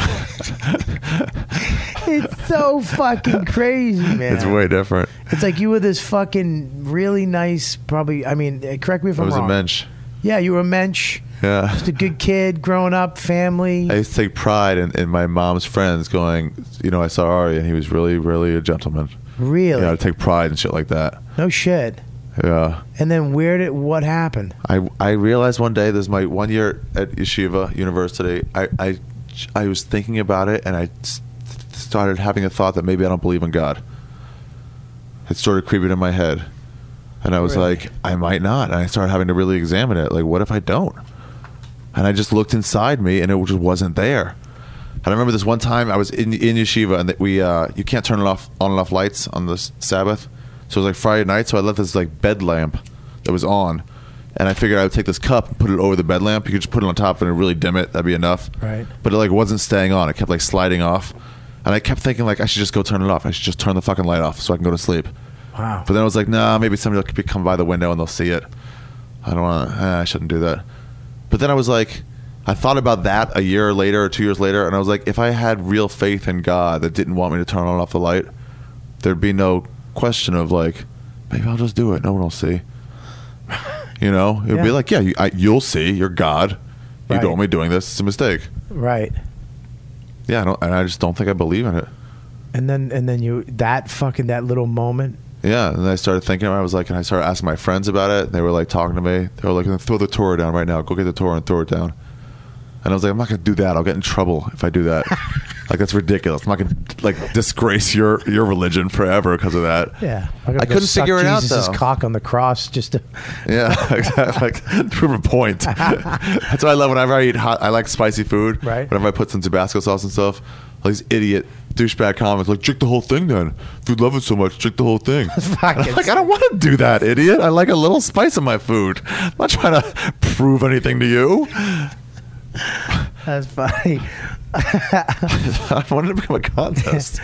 I am. It's so fucking crazy, man. It's way different. It's like you were this fucking really nice, probably. I mean, uh, correct me if I I'm was a wrong. mensch. Yeah, you were a mensch. Yeah. Just a good kid, growing up, family. I used to take pride in, in my mom's friends going, you know, I saw Ari and he was really, really a gentleman. Really? Yeah, I take pride in shit like that. No shit. Yeah. And then where did what happened? I, I realized one day, this is my one year at Yeshiva University, I, I, I was thinking about it, and I s- started having a thought that maybe I don't believe in God. It started creeping in my head. And I was Really? like, I might not. And I started having to really examine it. Like, what if I don't? And I just looked inside me, and it just wasn't there. And I remember this one time I was in, in Yeshiva, and that we uh, you can't turn it off on and off lights on the s- Sabbath. So it was like Friday night, so I left this like bed lamp that was on, and I figured I would take this cup and put it over the bed lamp. You could just put it on top and really dim it. That'd be enough. Right. But it like wasn't staying on. It kept like sliding off, and I kept thinking like I should just go turn it off. I should just turn the fucking light off so I can go to sleep. Wow. But then I was like, nah, maybe somebody will come by the window and they'll see it. I don't want to. Eh, I shouldn't do that. But then I was like, I thought about that a year later or two years later, and I was like, if I had real faith in God that didn't want me to turn on and off the light, there'd be no question of like, maybe I'll just do it. No one will see. You know, it'd Yeah. be like, yeah, you, I, you'll see. You're God. You Right. don't want me doing this. It's a mistake. Right. Yeah, I don't, and I just don't think I believe in it. And then and then you that fucking that little moment. Yeah, and then I started thinking about it. I was like, and I started asking my friends about it. And they were like talking to me. They were like, throw the Torah down right now. Go get the Torah and throw it down. And I was like, I'm not going to do that. I'll get in trouble if I do that. Like, that's ridiculous. I'm not going to like disgrace your, your religion forever because of that. Yeah. I couldn't figure it out, Jesus' though. cock on the cross just to Yeah, exactly. Like, prove a point. That's what I love whenever I eat hot. I like spicy food. Right. Whenever I put some Tabasco sauce and stuff, all these idiot douchebag comments like, drink the whole thing then. If you love it so much, drink the whole thing. And I'm like, I don't want to do that, idiot. I like a little spice in my food. I'm not trying to prove anything to you. That's funny. I wanted to become a contest.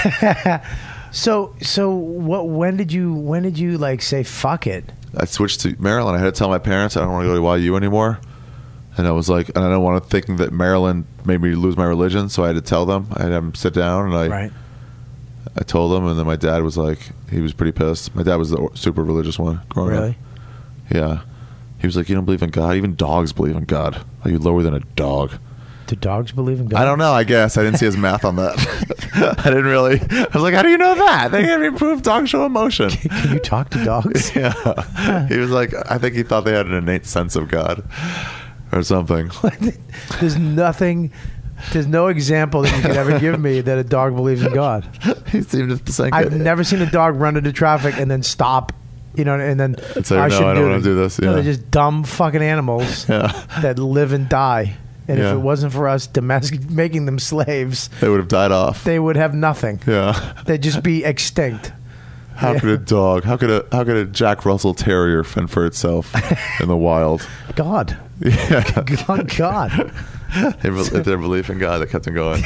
So so what when did you when did you like say fuck it? I switched to Maryland. I had to tell my parents I don't want to go to Y U anymore. And I was like, and I don't want to think that Maryland made me lose my religion, so I had to tell them. I had them sit down, and I Right. I told them, and then my dad was like, he was pretty pissed. My dad was the super religious one growing Really? up. Yeah. He was like, you don't believe in God? Even dogs believe in God. Are you lower than a dog? Do dogs believe in God? I don't know, I guess. I didn't see his math on that. I didn't really. I was like, how do you know that? They can't even prove dogs show emotion. Can you talk to dogs? Yeah. He was like, I think he thought they had an innate sense of God or something. There's nothing there's no example that you could ever give me that a dog believes in God. He seemed to think I've it. never seen a dog run into traffic and then stop, you know, and then It's like, no, I don't wanna do this, No, yeah. they're just dumb fucking animals Yeah. that live and die. And Yeah. if it wasn't for us domestic making them slaves, They would have died off. they would have nothing. Yeah. They'd just be extinct. How Yeah. could a dog? How could a how could a Jack Russell Terrier fend for itself in the wild? God. Yeah. God. God. They be- Their belief in God that kept them going.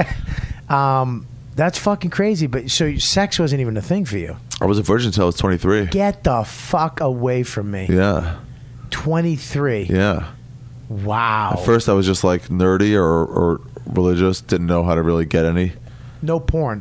um, that's fucking crazy. But so sex wasn't even a thing for you. I was a virgin until I was twenty-three. Get the fuck away from me. Yeah. twenty-three. Yeah. Wow. At first, I was just like nerdy or, or religious. Didn't know how to really get any. No porn.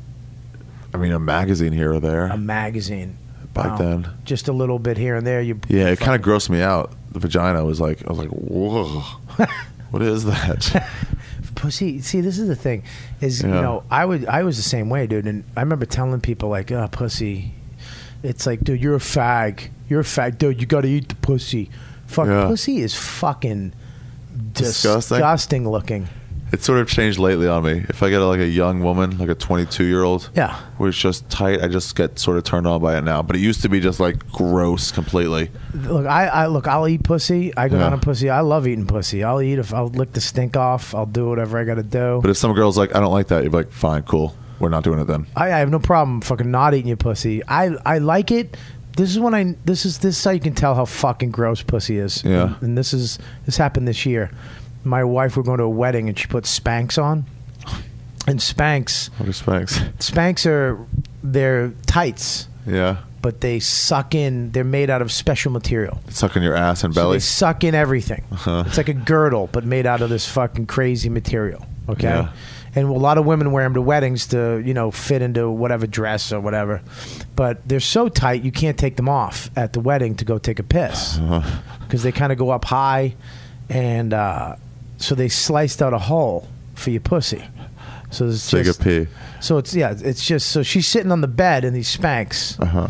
I mean, a magazine here or there A magazine. back Wow. then. Just a little bit here and there. You. Yeah, it kind of grossed me out. The vagina was like, I was like, whoa, what is that? Pussy. See, this is the thing. Is you Yeah. know, I would. I was the same way, dude. And I remember telling people like, "Oh, pussy." It's like, dude, you're a fag. You're a fag, dude. You got to eat the pussy. Fuck, Yeah. pussy is fucking Disgusting. disgusting looking. It's sort of changed lately on me. If I get a, like a young woman, like a twenty-two year old, Yeah. who's just tight, I just get sort of turned on by it now. But it used to be just like gross completely. Look, I, I look. I'll eat pussy. I go Yeah. down on pussy. I love eating pussy. I'll eat if I'll lick the stink off. I'll do whatever I got to do. But if some girl's like, I don't like that, you're like, fine, cool, we're not doing it then. I, I have no problem fucking not eating your pussy. I I like it. This is when I. This is this is how you can tell how fucking gross pussy is. Yeah. And, and this is this happened this year. My wife, we're going to a wedding, and she put Spanx on. And Spanx, What are Spanx? Spanx are they're tights, Yeah, but they suck in. They're made out of special material. sucking your ass and So belly. they suck in everything. Uh-huh. It's like a girdle, but made out of this fucking crazy material. Okay, Yeah. and a lot of women wear them to weddings to you know fit into whatever dress or whatever. But they're so tight you can't take them off at the wedding to go take a piss Uh-huh. because they kind of go up high, and uh, so they sliced out a hole for your pussy. So it's Take a just, pee. so it's yeah, it's just so she's sitting on the bed in these Spanx. Uh huh.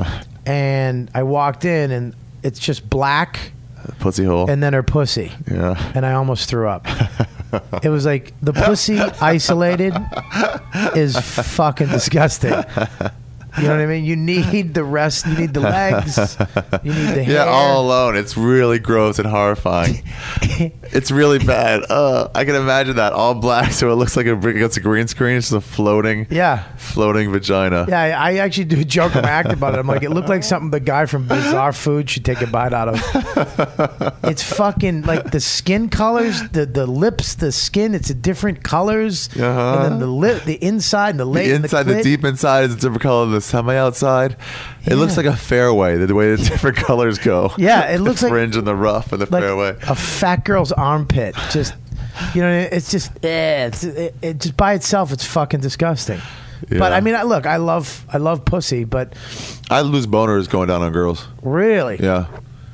and I walked in, and it's just black, Pussy hole. and then her pussy. Yeah. And I almost threw up. It was like the pussy isolated is fucking disgusting. You know what I mean? You need the rest. You need the legs. You need the hair. Yeah, all alone. It's really gross and horrifying. It's really bad. Uh, I can imagine that. All black, so it looks like a, against a green screen. It's just a floating, Yeah. floating vagina. Yeah, I I actually do a joke and act about it. I'm like, it looked like something the guy from Bizarre Food should take a bite out of. It's fucking like the skin colors, the, the lips, the skin. It's a different colors, Uh-huh. and then the lip, the inside, and the late, The and inside, the, the, clit. deep inside is a different color than the semi outside. It looks Yeah. like a fairway, the way the different colors go. Yeah, it looks the like- fringe and the rough and the like fairway. a fat girl's armpit. Just, you know, it's just, eh, it's, it, it just by itself, it's fucking disgusting. But Yeah. I mean, I, look, I love, I love pussy, but I lose boners going down on girls. really, Yeah.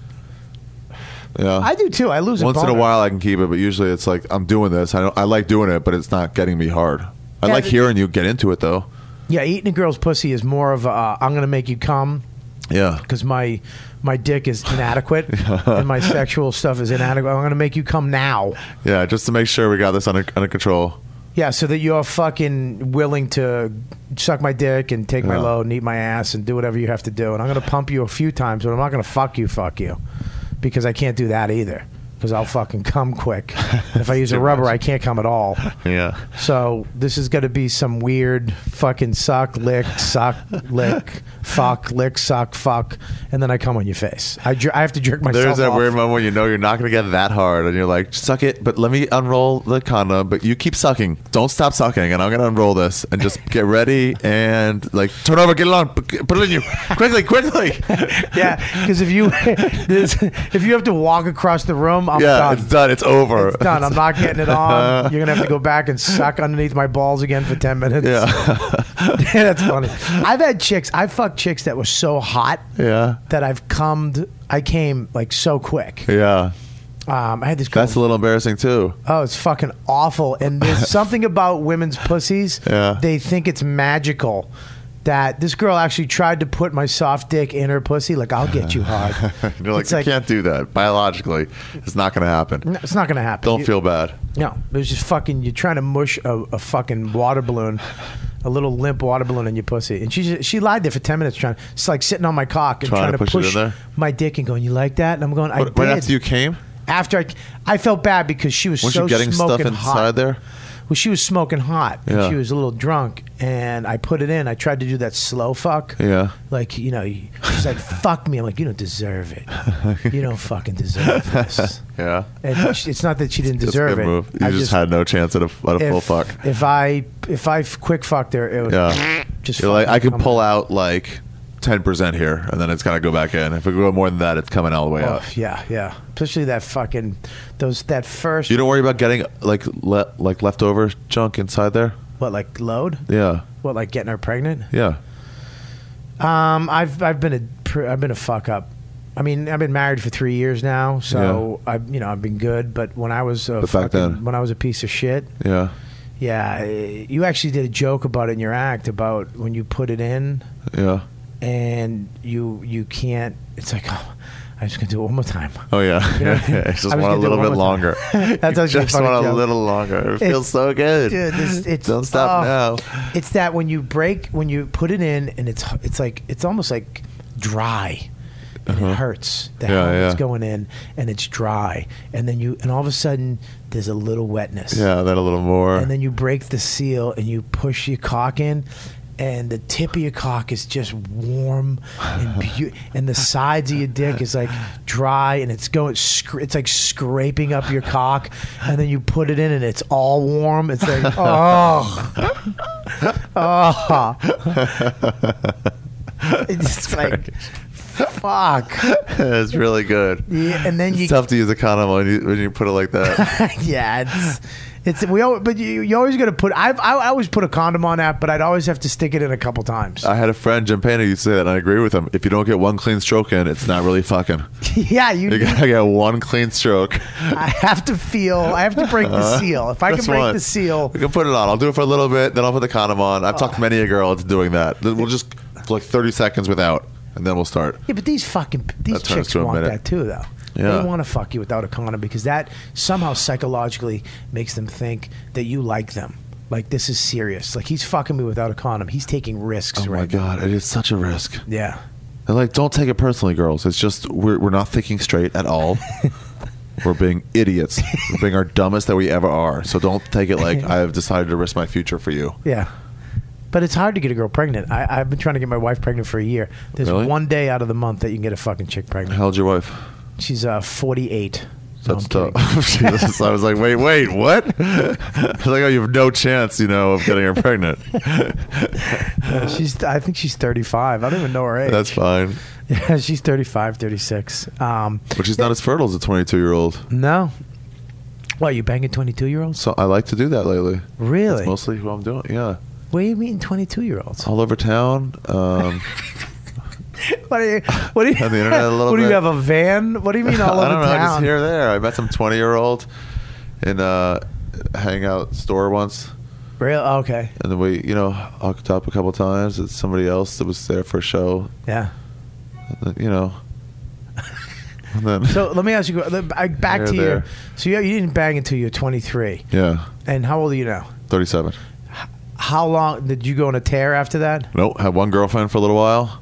Yeah. I do too. I lose Once a in a boner. while I can keep it, but usually it's like I'm doing this. I don't, I like doing it, but it's not getting me hard. I Yeah, like the- hearing you get into it though. Yeah, eating a girl's pussy is more of a, uh, I'm gonna make you come. Yeah. Because my my dick is inadequate and my sexual stuff is inadequate. I'm gonna make you come now. Yeah, just to make sure we got this under under control. Yeah, so that you're fucking willing to suck my dick and take my Yeah. load and eat my ass and do whatever you have to do. And I'm gonna pump you a few times, but I'm not gonna fuck you, fuck you, because I can't do that either. Because I'll fucking come quick. And if I use a Too rubber, much. I can't come at all. Yeah. So this is going to be some weird fucking suck, lick, suck, lick, fuck, lick, suck, fuck, and then I come on your face. I, jer- I have to jerk myself There's that off. weird moment when you know you're not going to get that hard, and you're like, suck it, but let me unroll the condom. But you keep sucking. Don't stop sucking, and I'm going to unroll this, and just get ready and like turn over, get it on, put it in you quickly, quickly. Yeah, because if you this, if you have to walk across the room, I'm yeah, done. it's done. It's over. It's done. I'm not getting it on. You're gonna have to go back and suck underneath my balls again for ten minutes. Yeah. Yeah, that's funny. I've had chicks. I've fucked chicks that were so hot Yeah. that I've cummed. I came like so quick. Yeah. Um, I had this girl. That's a little embarrassing too. Oh, it's fucking awful. And there's something about women's pussies. Yeah. They think it's magical. That this girl actually tried to put my soft dick in her pussy. Like, I'll get you hard. You're like, It's you like- can't do that. Biologically, it's not going to happen. No, it's not going to happen. Don't You- feel bad. No, it was just fucking. You're trying to mush a, a fucking water balloon, a little limp water balloon in your pussy, and she just, she lied there for ten minutes trying. It's like sitting on my cock and Trying trying, to to push it push, in there? my dick and going, "You like that?" And I'm going, "I But did." right after you came, After I, I felt bad because she was weren't so you getting smoking stuff inside hot. there? Well, she was smoking hot, and Yeah. she was a little drunk, and I put it in. I tried to do that slow fuck. Yeah. Like, you know, she's like, fuck me. I'm like, you don't deserve it. You don't fucking deserve this. Yeah. And she- it's not that she didn't That's a deserve good it. move. You I just, had no chance at a, at a full if, fuck. If I if I f- quick fucked her, it would Yeah. just You're like, fucking I could come pull out like ten percent here, and then it's got to go back in. If we go more than that, it's coming all the way Oh, out. yeah, yeah. Especially that fucking those that first You don't worry about getting like le- like leftover junk inside there. what like load? Yeah. What like getting her pregnant? Yeah. Um, I've I've been a pr- I've been a fuck up. I mean, I've been married for three years now, so I've you know I've been good. But when I was a But back fucking, then- when I was a piece of shit, Yeah. yeah, eh, you actually did a joke about it in your act about when you put it in Yeah. and you you can't. It's like, oh, I'm just gonna do it one more time. Oh yeah. You know, I just I was want a gonna do little it one bit more longer. time. That's You actually a just funny want a joke. little longer. It It's- feels so good. Dude, this, it's Don't stop oh, now. It's that when you break, when you put it in, and it's it's like it's almost like dry, and Uh-huh. it hurts. The Yeah, hell it's yeah. going in, and it's dry, and then you, and all of a sudden there's a little wetness. Yeah, then a little more. And then you break the seal, and you push your cock in. And the tip of your cock is just warm, and beau- and the sides of your dick is like dry, and it's going, scr- it's like scraping up your cock, and then you put it in, and it's all warm. It's like, oh, oh, it's like, fuck, It's really good. yeah. And then It's you, tough to use a condom when you, when you put it like that. yeah, it's. It's we always, but you, you always got to put. I've I, I always put a condom on that, but I'd always have to stick it in a couple times. I had a friend, Jim Payne, who used to say that, and I agree with him. If you don't get one clean stroke in, it's not really fucking. Yeah, you. You gotta get one clean stroke. I have to feel. I have to break the seal. If I can Just break one. the seal, We can put it on. I'll do it for a little bit, then I'll put the condom on. I've talked many a girl into doing that. We'll just for like thirty seconds without. and then we'll start. Yeah, but these fucking these That turns chicks to a want minute. that too, though. Yeah. They want to fuck you without a condom because that somehow psychologically makes them think that you like them. Like, this is serious. Like, he's fucking me without a condom. He's taking risks. Oh right my god, it is such a risk. now. Yeah. And like, don't take it personally, girls. It's just we're we're not thinking straight at all. We're being idiots. We're being our dumbest that we ever are. So don't take it like I have decided to risk my future for you. Yeah. But it's hard to get a girl pregnant. I, I've been trying to get my wife pregnant for a year. There's Really? one day out of the month that you can get a fucking chick pregnant. How old's your wife? She's uh, forty-eight. No, That's I'm tough. kidding. Jesus. I was like, wait, wait, what? I was like, oh, you have no chance, you know, of getting her pregnant. Uh, she's. I think she's thirty-five. I don't even know her age. That's fine. Yeah, she's thirty-five, thirty-six. Um, But she's not as fertile as a twenty-two-year-old. no. Why, you banging twenty-two-year-olds? So I like to do that lately. Really? That's mostly who I'm doing. Yeah, Where are you meeting twenty-two-year-olds? all over town. Um, What do you? What do you? On the internet a little what do you bit. have a van? What do you mean all over I don't know. town? Just here or there. I met some twenty-year-old in a hangout store once, Real? Okay. and then we, you know, hooked up a couple times. It's somebody else that was there for a show. Yeah. And then, you know. And then, So let me ask you. I- Back Here, to there. you. So you, you didn't bang until you're twenty-three. yeah, And how old are you now? thirty-seven. How long did you go on a tear after that? Nope. Had one girlfriend for a little while.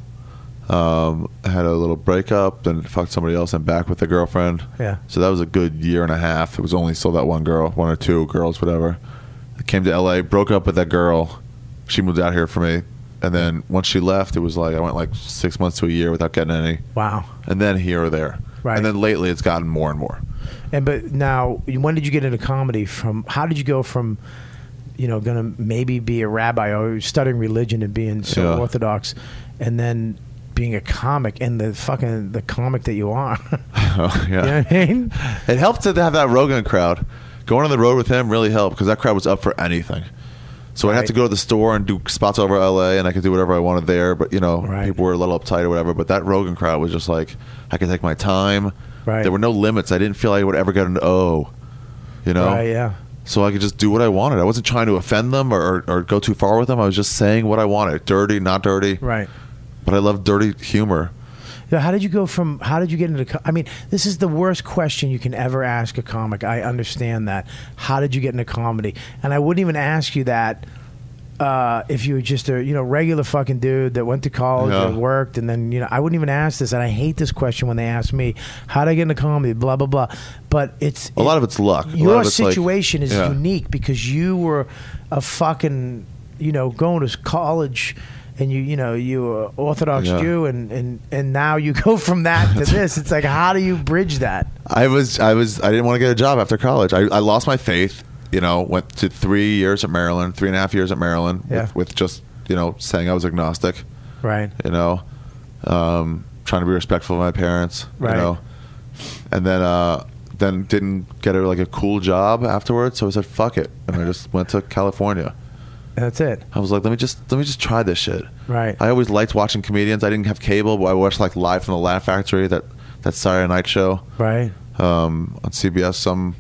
Um, had a little breakup, then fucked somebody else, and back with the girlfriend. Yeah. So that was a good year and a half. It was only still that one girl, one or two girls, whatever. I came to L A, broke up with that girl. She moved out here for me, and then once she left, it was like I went like six months to a year without getting any, Wow. and then here or there. Right. And then lately, it's gotten more and more. And but now, when did you get into comedy? From how did you go from, you know, gonna maybe be a rabbi or studying religion and being so Yeah. orthodox, and then being a comic and the fucking the comic that you are? Oh, yeah. You know what I mean? It helped to have that Rogan crowd. Going on the road with him really helped because that crowd was up for anything. So I Right. had to go to the store and do spots over L A, and I could do whatever I wanted there. But you know, Right. people were a little uptight or whatever. But that Rogan crowd was just like, I could take my time. Right. There were no limits. I didn't feel like I would ever get an O. You know. Right. Yeah. So I could just do what I wanted. I wasn't trying to offend them or, or, or go too far with them. I was just saying what I wanted. Dirty, not dirty. Right. But I love dirty humor. Yeah, how did you go from? How did you get into? co- I mean, this is the worst question you can ever ask a comic. I understand that. How did you get into comedy? And I wouldn't even ask you that uh, if you were just a you know regular fucking dude that went to college Yeah. and worked, and then you know I wouldn't even ask this. And I hate this question when they ask me, "How did I get into comedy?" Blah blah blah. But it's A lot of it's luck. A lot Your of it's like- situation is yeah. unique because you were a fucking you know going to college. And you, you know, you were Orthodox Yeah. Jew, and, and, and now you go from that to this. It's like, how do you bridge that? I was, I was, I didn't want to get a job after college. I, I lost my faith. You know, went to three years at Maryland, three and a half years at Maryland, Yeah. with, with just you know saying I was agnostic. Right. You know, um, trying to be respectful of my parents. Right. You know, and then uh, then didn't get a, like a cool job afterwards. So I said, fuck it, and I just went to California. And that's it. I was like, let me just let me just try this shit. Right. I always liked watching comedians. I didn't have cable, but I watched like Live from the Laugh Factory, that that Saturday night show. Right. Um, on C B S. Some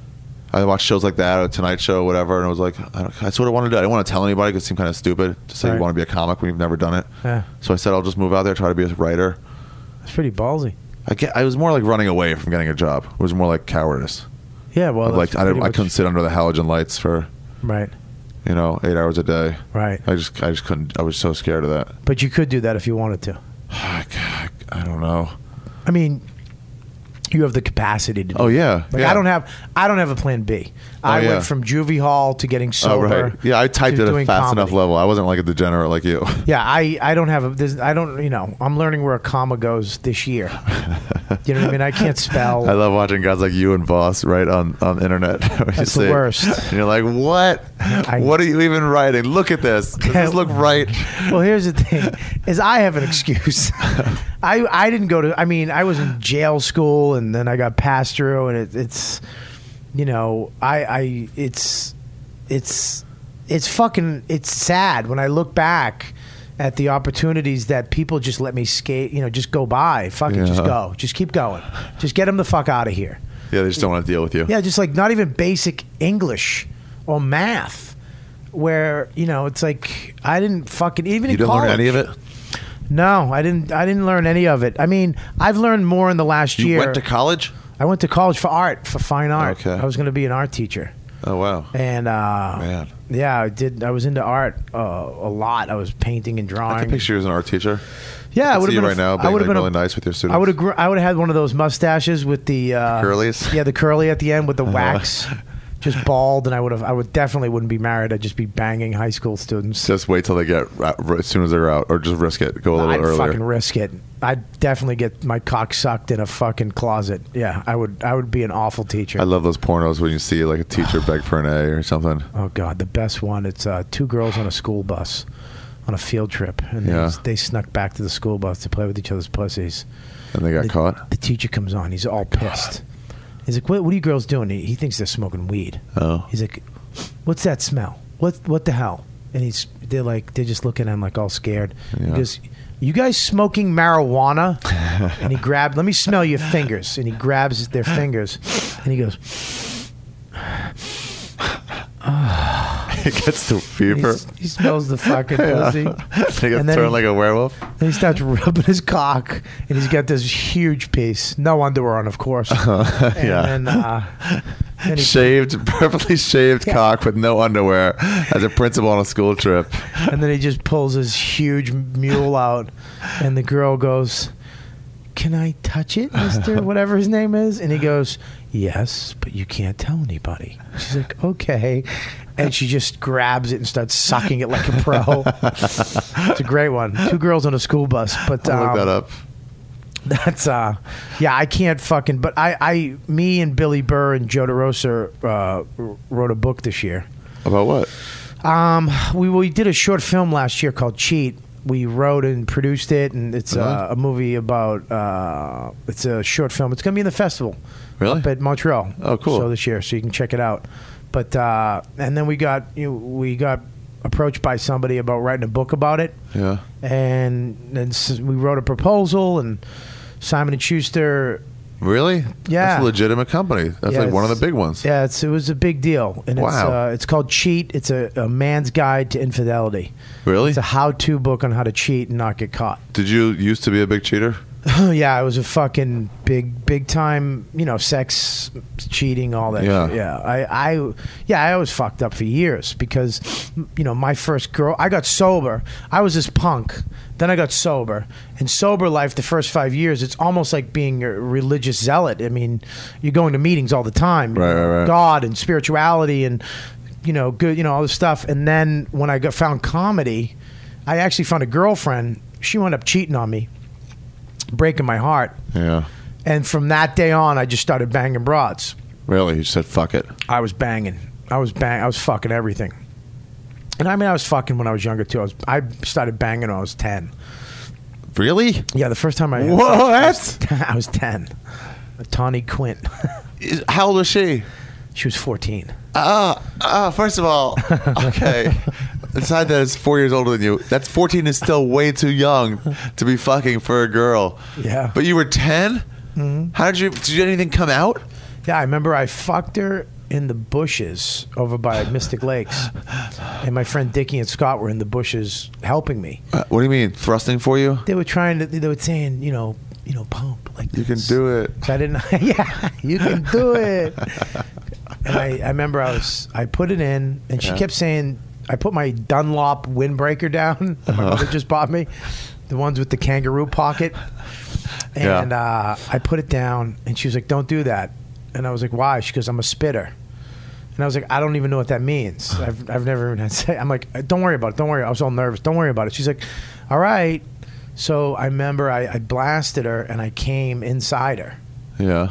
I watched shows like that, or Tonight Show, whatever, and I was like, I, don't, I sort of wanted to do. I didn't want to tell anybody because it seemed kind of stupid to say Right. you want to be a comic when you've never done it. Yeah. So I said I'll just move out there, try to be a writer. That's pretty ballsy. I get. I was more like running away from getting a job. It was more like cowardice. Yeah. Well, like that's I, didn't, pretty I much- couldn't sit under the halogen lights for Right. you know eight hours a day. Right. I just I just couldn't. I was so scared of that. But you could do that if you wanted to. I, I don't know. I mean, you have the capacity to do Oh it. yeah. Like yeah. I don't have, I don't have a plan B. I yeah. went from juvie hall to getting Oh sober. right. Yeah, I typed to it at a doing fast comedy. enough level. I wasn't like a degenerate like you. Yeah, I, I don't have a. There's, I don't. You know, I'm learning where a comma goes this year. You know what I mean? I can't spell. I love watching guys like you and Voss write on on the internet. That's the worst. And you're like, what? I- what are you even writing? Look at this. Does this look right? Well, here's the thing: is I have an excuse. I I didn't go to. I mean, I was in jail school, and then I got passed through, and it, it's, you know, I I it's it's it's fucking it's sad when I look back at the opportunities that people just let me skate. You know, just go by. Fucking just Yeah. go. Just keep going. Just get them the fuck out of here. Yeah, they just don't want to deal with you. Yeah, just like not even basic English or math, where you know it's like I didn't fucking even You in didn't college. learn any of it? No, I didn't. I didn't learn any of it. I mean, I've learned more in the last You year. went to college? I went to college for art, for fine art. Okay. I was going to be an art teacher. Oh wow. And uh, Man. yeah, I did. I was into art uh, a lot. I was painting and drawing. I can picture you as an art teacher. Yeah, I I would see have you been right a, now being I would like have been really a, nice with your students. I would have. Gr- I would have had one of those mustaches with the uh, Curlies? Yeah, the curly at the end with the wax, just bald. And I would have. I would definitely wouldn't be married. I'd just be banging high school students. Just wait till they get out, as soon as they're out, or just risk it. Go a little I'd earlier. fucking risk it. I'd definitely get my cock sucked in a fucking closet. Yeah, I would. I would be an awful teacher. I love those pornos when you see like a teacher beg for an A or something. Oh God, the best one. It's uh, two girls on a school bus on a field trip, and Yeah. they, they snuck back to the school bus to play with each other's pussies. And they got the, caught? The teacher comes on. He's all pissed. He's like, "What? What are you girls doing?" He, he thinks they're smoking weed. Oh. He's like, "What's that smell? What? What the hell?" And he's they're like they're just looking at him like all scared. Yeah. He goes, "You guys smoking marijuana?" And he grabbed. Let me smell your fingers. And he grabs their fingers, and he goes. He gets the fever. He's- He smells the fucking pussy. He gets And then turned he- like a werewolf. And he starts rubbing his cock, and he's got this huge piece, no underwear on, of course. And Yeah. then, uh, then he, Shaved, perfectly shaved Yeah. cock with no underwear as a principal on a school trip. and then he just pulls his huge mule out, and the girl goes, "Can I touch it, Mister whatever his name is?" And he goes, "Yes, but you can't tell anybody." She's like, "Okay." And she just grabs it and starts sucking it like a pro. It's a great one. Two girls on a school bus. But I'll um, look that up. That's uh, yeah, I can't fucking. But I, I, me and Billy Burr and Joe DeRosa uh, wrote a book this year. About what? Um, we we did a short film last year called Cheat. We wrote and produced it, and it's uh, Uh-huh. a movie about. Uh, it's a short film. It's going to be in the festival. Really? Up at Montreal. Oh, cool. So this year, so you can check it out. But uh, and then we got you know, we got approached by somebody about writing a book about it. Yeah. And then s- we wrote a proposal, and Simon and Schuster. Really? Yeah. That's a legitimate company. That's Yeah, like one of the it's- big ones. Yeah, it's, it was a big deal, and it's Wow. uh, it's called Cheat. It's a, a man's guide to infidelity. Really? It's a how-to book on how to cheat and not get caught. Did you used to be a big cheater? Yeah, I was a fucking big, big time. You know, sex, cheating, all that. Yeah. shit. yeah. I, I, yeah, I was fucked up for years because, you know, my first girl. I got sober. I was this punk. Then I got sober. In sober life, the first five years, it's almost like being a religious zealot. I mean, you're going to meetings all the time. Right, right, right. God and spirituality and, you know, good, you know, all this stuff. And then when I got found comedy, I actually found a girlfriend. She wound up cheating on me, breaking my heart. Yeah. And from that day on, I just started banging broads. Really? You just said fuck it. I was banging. I was bang. I was fucking everything. And I mean, I was fucking when I was younger too. I was. I started banging when I was ten. Really? Yeah, the first time I. had What? sex, I was ten. Tawny Quint. Is- How old was she? She was fourteen. Ah, uh, uh, first of all, okay. Aside that it's four years older than you, that's fourteen is still way too young to be fucking for a girl. Yeah. But you were ten? Mm-hmm. How did you, did anything come out? Yeah, I remember I fucked her in the bushes over by Mystic Lakes, and my friend Dickie and Scott were in the bushes helping me. Uh, what do you mean, thrusting for you? They were trying to. They were saying, you know, you know, pump like You can this. do it. So I didn't. Yeah, you can do it. And I, I remember I was. I put it in, and she Yeah. kept saying. I put my Dunlop windbreaker down that my Uh-huh. mother just bought me, the ones with the kangaroo pocket. Yeah. And uh, I put it down, and she was like, "Don't do that." And I was like, "Why?" She goes, "I'm a spitter." And I was like, "I don't even know what that means. I've I've never even had sex." I'm like, "Don't worry about it. Don't worry." I was all nervous. Don't worry about it. She's like, "All right." So I remember I, I blasted her, and I came inside her, Yeah.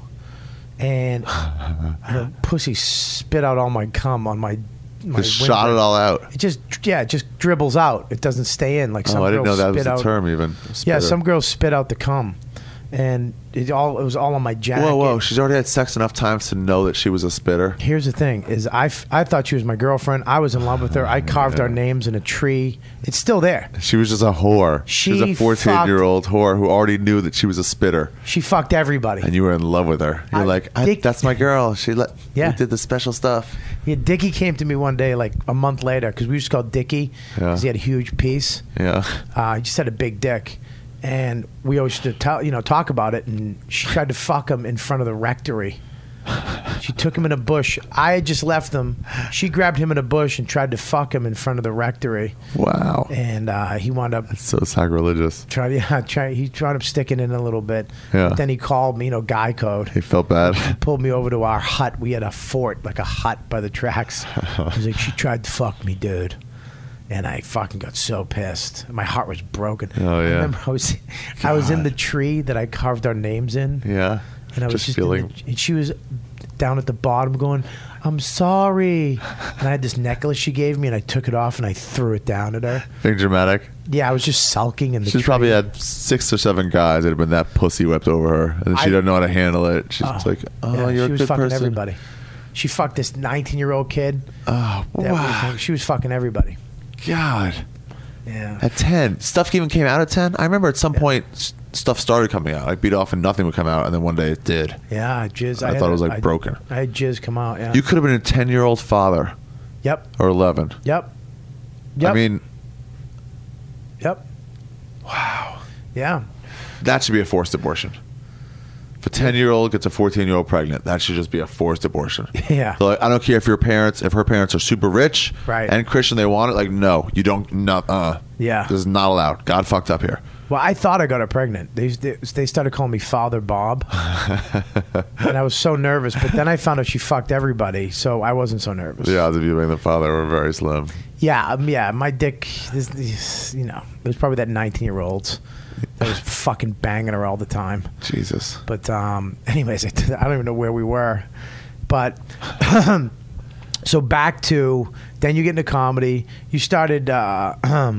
and her pussy spit out all my cum on my. my Just shot windbreaker. it all out. It just yeah, it just dribbles out. It doesn't stay in like some Oh, I didn't know girls that was spit the out. term even. Yeah, Spitter. some girls spit out the cum, and it all it was all on my jacket. Whoa, whoa! She's already had sex enough times to know that she was a spitter. Here's the thing: is I, f- I thought she was my girlfriend. I was in love with her. I carved Yeah. our names in a tree. It's still there. She was just a whore. She, was She a fourteen-year-old whore who already knew that she was a spitter, She fucked everybody. and you were in love with her. You're I- like, I, Dick- "That's my girl." She let, Yeah. we did the special stuff. Yeah, Dickie came to me one day, like a month later, because we used to call Dickie because Yeah. he had a huge piece. Yeah. Uh, he just had a big dick, and we always used to tell, you know, talk about it. And she tried to fuck him in front of the rectory. She took him in a bush. I had just left them. She grabbed him in a bush and tried to fuck him in front of the rectory. Wow. And uh, he wound up So sacrilegious. trying. Yeah, try, he wound up sticking in a little bit. Yeah. But then he called me, you know, guy code. He felt bad. Pulled me over to our hut. We had a fort, like a hut by the tracks. He's like, she tried to fuck me, dude. And I fucking got so pissed. My heart was broken. Oh, I yeah. remember I was, I was in the tree that I carved our names in. Yeah. And I was just, just, in feeling. the, and she was down at the bottom going, I'm sorry. And I had this necklace she gave me, and I took it off and I threw it down at her. Being dramatic. Yeah, I was just sulking in the She's tree. probably had six or seven guys that have been that pussy whipped over her, and she I- didn't know how to handle it. She's just like, "Oh, Yeah, you're she a was good fucking person." everybody. She fucked this nineteen-year-old kid. Oh, That wow. was, she was fucking everybody. God. Yeah. At ten, stuff even came out at ten. I remember at some point s- stuff started coming out. Like Beat Off and nothing would come out, and then one day it did. Yeah, jizz. I had thought it was, a- like, I- broken. I had jizz come out. Yeah. You could have been a ten-year-old father Yep. or eleven. Yep. Yep. I mean, Yep. wow. Yeah. That should be a forced abortion. If a ten-year-old gets a fourteen-year-old pregnant, that should just be a forced abortion. Yeah. So, like, I don't care if your parents, if her parents are super rich Right. and Christian, they want it. Like, no, you don't. No, uh, Yeah. this is not allowed. God fucked up here. Well, I thought I got her pregnant. They they, they started calling me Father Bob, and I was so nervous. But then I found out she fucked everybody, so I wasn't so nervous. The odds of you being the father were very slim. Yeah. Um, yeah. My dick. This, this, you know, it was probably that nineteen-year-old that was fucking banging her all the time. Jesus. But um, anyways, I, I don't even know where we were. But so back to then you get into comedy. You started uh,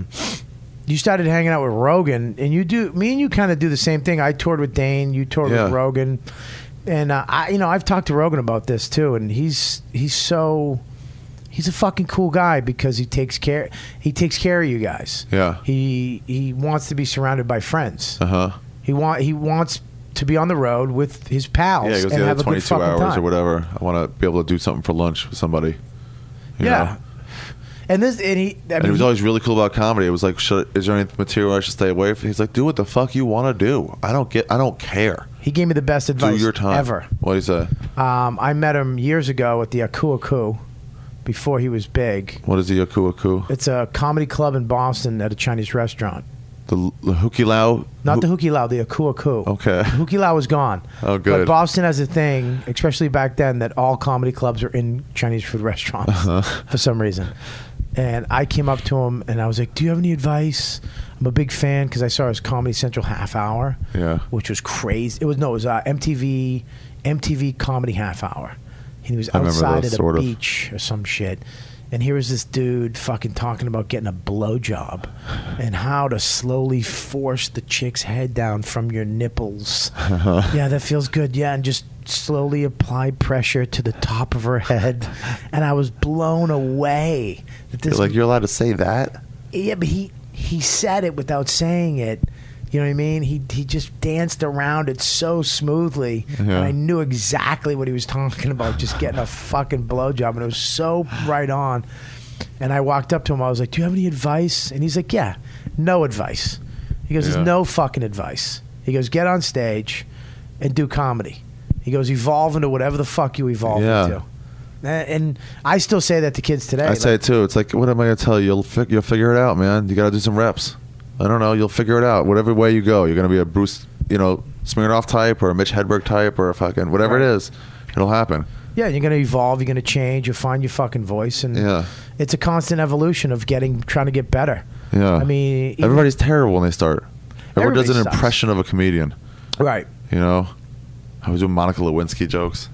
you started hanging out with Rogan, and you do me and you kind of do the same thing. I toured with Dane. You toured Yeah. with Rogan, and uh, I you know I've talked to Rogan about this too, and he's he's so. He's a fucking cool guy because he takes care. He takes care of you guys. Yeah. He he wants to be surrounded by friends. Uh huh. He want he wants to be on the road with his pals Yeah, he goes and the have other a good twenty-two fucking hours time. or whatever. I want to be able to do something for lunch with somebody. you Yeah. know? And this and he. I And mean, he was he- always really cool about comedy. It was like, should, is there any material I should stay away from? He's like, do what the fuck you want to do. I don't get. I don't care. he gave me the best Do advice your time. ever. What do you say? Um, I met him years ago at the Aku Aku before he was big. What is the Yaku Aku? It's a comedy club in Boston at a Chinese restaurant. The, the Hookie Lao? Not the Hoo- Huki Lao, the Aku Aku. Okay. Huki Lao is gone. Oh, good. But Boston has a thing, especially back then, that all comedy clubs are in Chinese food restaurants Uh-huh. for some reason. And I came up to him and I was like, "Do you have any advice?" I'm a big fan because I saw his Comedy Central half hour, Yeah. which was crazy. It was no, it was uh, M T V, M T V Comedy half hour, and he was I remember outside those, at a sort of. beach or some shit. And here was this dude fucking talking about getting a blowjob and how to slowly force the chick's head down from your nipples. Yeah, that feels good. Yeah, and just slowly apply pressure to the top of her head. And I was blown away. That You're this, like, you're allowed to say that? yeah, but he he said it without saying it. You know what I mean? He he just danced around it so smoothly, and Yeah. I knew exactly what he was talking about. Just getting a fucking blowjob, and it was so right on. And I walked up to him. I was like, "Do you have any advice?" And he's like, "Yeah, no advice." He goes, Yeah. "There's no fucking advice." He goes, "Get on stage and do comedy." He goes, "Evolve into whatever the fuck you evolve Yeah. into." And, and I still say that to kids today. I say Like, it too. It's like, what am I going to tell you? You'll, fi- you'll figure it out, man. You got to do some reps. I don't know. You'll figure it out. Whatever way you go, you're going to be a Bruce, you know, Smirnoff type or a Mitch Hedberg type or a fucking whatever Right. it is. It'll happen. Yeah, you're going to evolve. You're going to change. You'll find your fucking voice, and Yeah. it's a constant evolution of getting, trying to get better. Yeah. I mean, even- everybody's terrible when they start. Everyone does an Everybody sucks. impression of a comedian. right. You know, I was doing Monica Lewinsky jokes.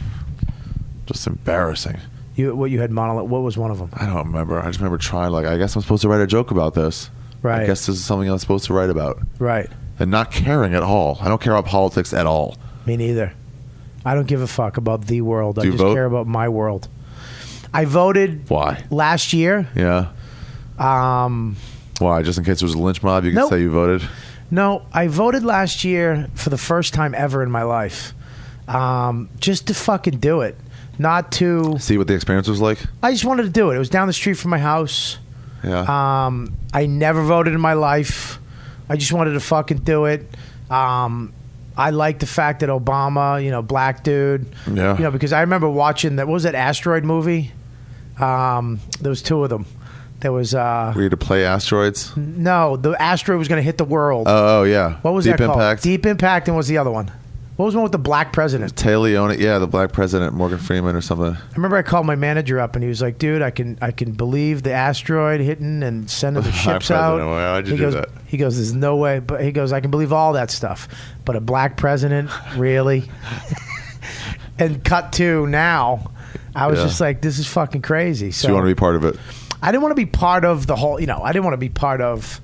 Just embarrassing. You what you had monolith? What was one of them? I don't remember. I just remember trying. Like, I guess I'm supposed to write a joke about this. Right. I guess this is something I'm supposed to write about. Right. and not caring at all. I don't care about politics at all. Me neither. I don't give a fuck about the world. Do I you just vote? care about my world. I voted. Why? Last year. Yeah. Um, Why? Just in case there was a lynch mob, you could Nope. say you voted? no, I voted last year for the first time ever in my life. Um, just to fucking do it. Not to... See what the experience was like? I just wanted to do it. It was down the street from my house. Yeah. Um, I never voted in my life. I just wanted to fucking do it. Um, I like the fact that Obama, you know, black dude. Yeah. You know, because I remember watching that. What was that asteroid movie? Um, there was two of them. There was uh, Were you to play asteroids? no, the asteroid was going to hit the world. Oh, oh, yeah. what was Deep that called? Impact. Deep Impact. And what was the other one? What was the one with the black president? Tay Leone, yeah, the black president, Morgan Freeman or something. I remember I called my manager up and he was like, "Dude, I can I can believe the asteroid hitting and sending the ships out." president, why'd you he do goes, that? He goes, "There's no way," but he goes, "I can believe all that stuff, but a black president, really?" And cut to now, I was Yeah. just like, "This is fucking crazy." So, So you want to be part of it? I didn't want to be part of the whole. You know, I didn't want to be part of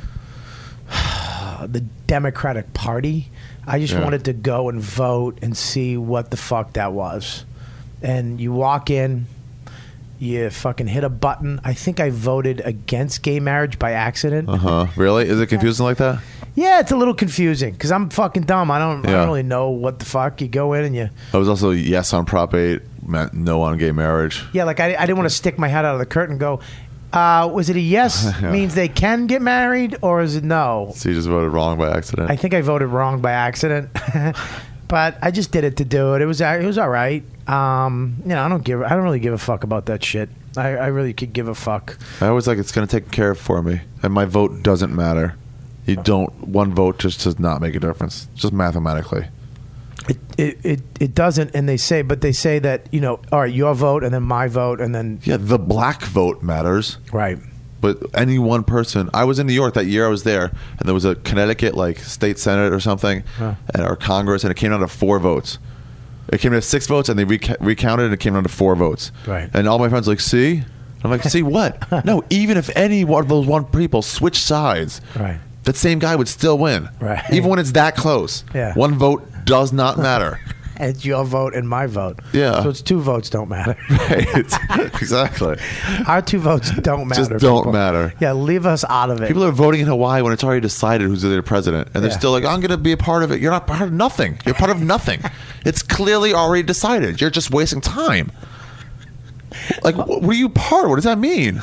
the Democratic Party. I just Yeah. wanted to go and vote and see what the fuck that was. And you walk in, you fucking hit a button. I think I voted against gay marriage by accident. Uh huh. Really? Is it confusing like that? Yeah, it's a little confusing because I'm fucking dumb. I don't, I Yeah. don't really know what the fuck. You go in and you, I was also yes on Prop eight, meant no on gay marriage. yeah, like I, I didn't want to stick my head out of the curtain and go, uh, was it a yes Yeah. means they can get married or is it no? So you just voted wrong by accident. I think I voted wrong by accident, but I just did it to do it. It was it was all right. Um, you know, I don't give I don't really give a fuck about that shit. I, I really could give a fuck. I always like it's going to take care of for me, and my vote doesn't matter. You don't. One vote just does not make a difference, just mathematically. It, it it it doesn't, and they say, but they say that you know, all right, your vote and then my vote and then Yeah, the black vote matters, right. but any one person. I was in New York that year. I was there, and there was a Connecticut like state senate or something, Huh. and our Congress, and it came down to four votes. It came down to six votes, and they reca- recounted, and it came down to four votes. Right. And all my friends were like, see. I'm like, see what? No, even if any one of those one people switch sides, Right. that same guy would still win. Right. Even when it's that close. Yeah. One vote does not matter. It's your vote and my vote. Yeah. So it's two votes don't matter. Right. Exactly. Our two votes don't matter. Just don't people. matter. Yeah, leave us out of it. People are voting in Hawaii when it's already decided who's their president, and they're Yeah. still like, "I'm going to be a part of it." You're not part of nothing. You're part of nothing. It's clearly already decided. You're just wasting time. Like, wh- what are you part of? What does that mean?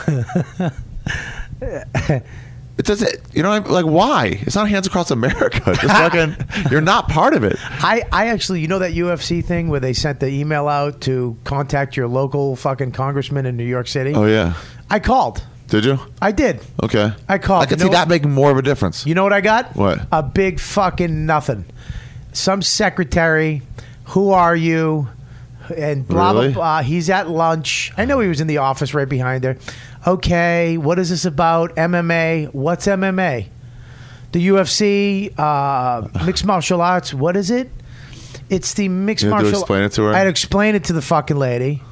It does it. You know, what I mean? Like, why? It's not Hands Across America. Just fucking, you're not part of it. I, I actually, you know that U F C thing where they sent the email out to contact your local fucking congressman in New York City? Oh yeah. I called. Did you? I did. Okay. I called. I could You see know- that making more of a difference. You know what I got? What? A big fucking nothing. Some secretary. Who are you? And blah, Really? blah, blah. He's at lunch. I know he was in the office right behind her. Okay, what is this about? M M A. What's M M A? The U F C, uh, mixed martial arts. What is it? It's the mixed You had to martial. explain it to her? I had to explain it to the fucking lady,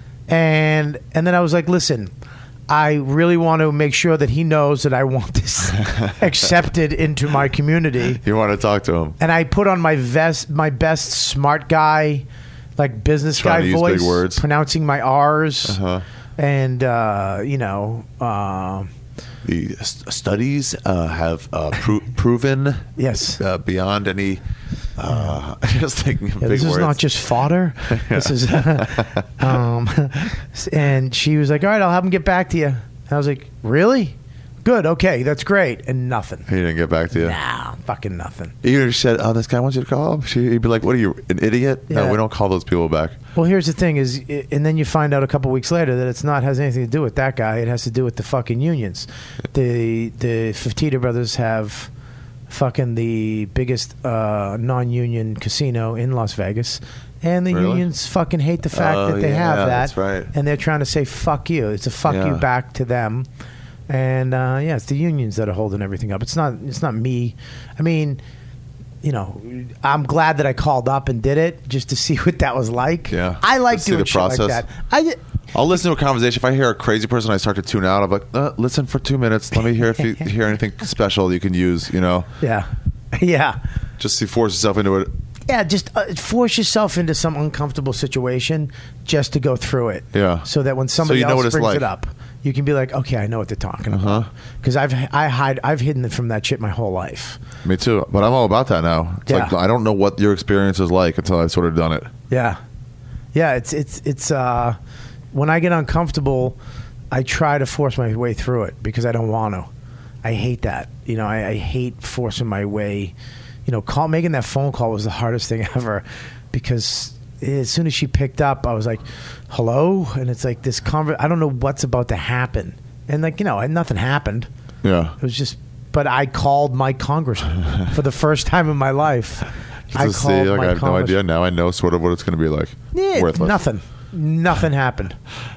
and and then I was like, listen, I really want to make sure that he knows that I want this accepted into my community. You want to talk to him? And I put on my vest, my best smart guy, like business Trying guy to use voice, big words. pronouncing my R's, Uh-huh. and uh, you know, uh, The st- studies uh, have uh, pro- proven yes. uh, beyond any. Uh, just thinking of Yeah, big this is words. not just fodder. This is, um, and she was like, "All right, I'll have him get back to you." And I was like, "Really? Good. Okay, that's great." And nothing. He didn't get back to you. Nah, fucking nothing. Even if she said, "Oh, this guy wants you to call him," she, he'd be like, "What are you, an idiot?" Yeah. No, we don't call those people back. Well, here's the thing: is, and then you find out a couple weeks later that it's not has anything to do with that guy. It has to do with the fucking unions. The the Fertitta brothers have fucking the biggest uh, non-union casino in Las Vegas, and the Really? unions fucking hate the fact Oh, that they yeah, have that. that's right. And they're trying to say "fuck you." It's a "fuck Yeah. you" back to them. And uh, yeah, it's the unions that are holding everything up. It's not. It's not me. I mean, you know, I'm glad that I called up and did it just to see what that was like. Yeah. I like To see doing the shit like process. that. I I'll listen to a conversation. If I hear a crazy person, I start to tune out. I'm like, uh, listen for two minutes. Let me hear if you hear anything special you can use. You know. yeah. Yeah. Just to force yourself into it. Yeah, just uh, force yourself into some uncomfortable situation just to go through it. Yeah. So that when somebody So you know else what it's brings like. it up, you can be like, okay, I know what they're talking Uh-huh. about. Because I've I hide I've hidden from that shit my whole life. Me too. But I'm all about that now. It's Yeah. like I don't know what your experience is like until I've sort of done it. Yeah, yeah. It's it's it's uh, when I get uncomfortable, I try to force my way through it because I don't want to. I hate that. You know, I, I hate forcing my way. You know, call making that phone call was the hardest thing ever because as soon as she picked up, I was like, "Hello," and it's like this conver- I don't know what's about to happen, and like you know, nothing happened. Yeah. It was just, but I called my congressman for the first time in my life. I Just called see, like my I have no congressman. idea. Now I know sort of what it's going to be like. Yeah, Worthless. nothing. Nothing happened.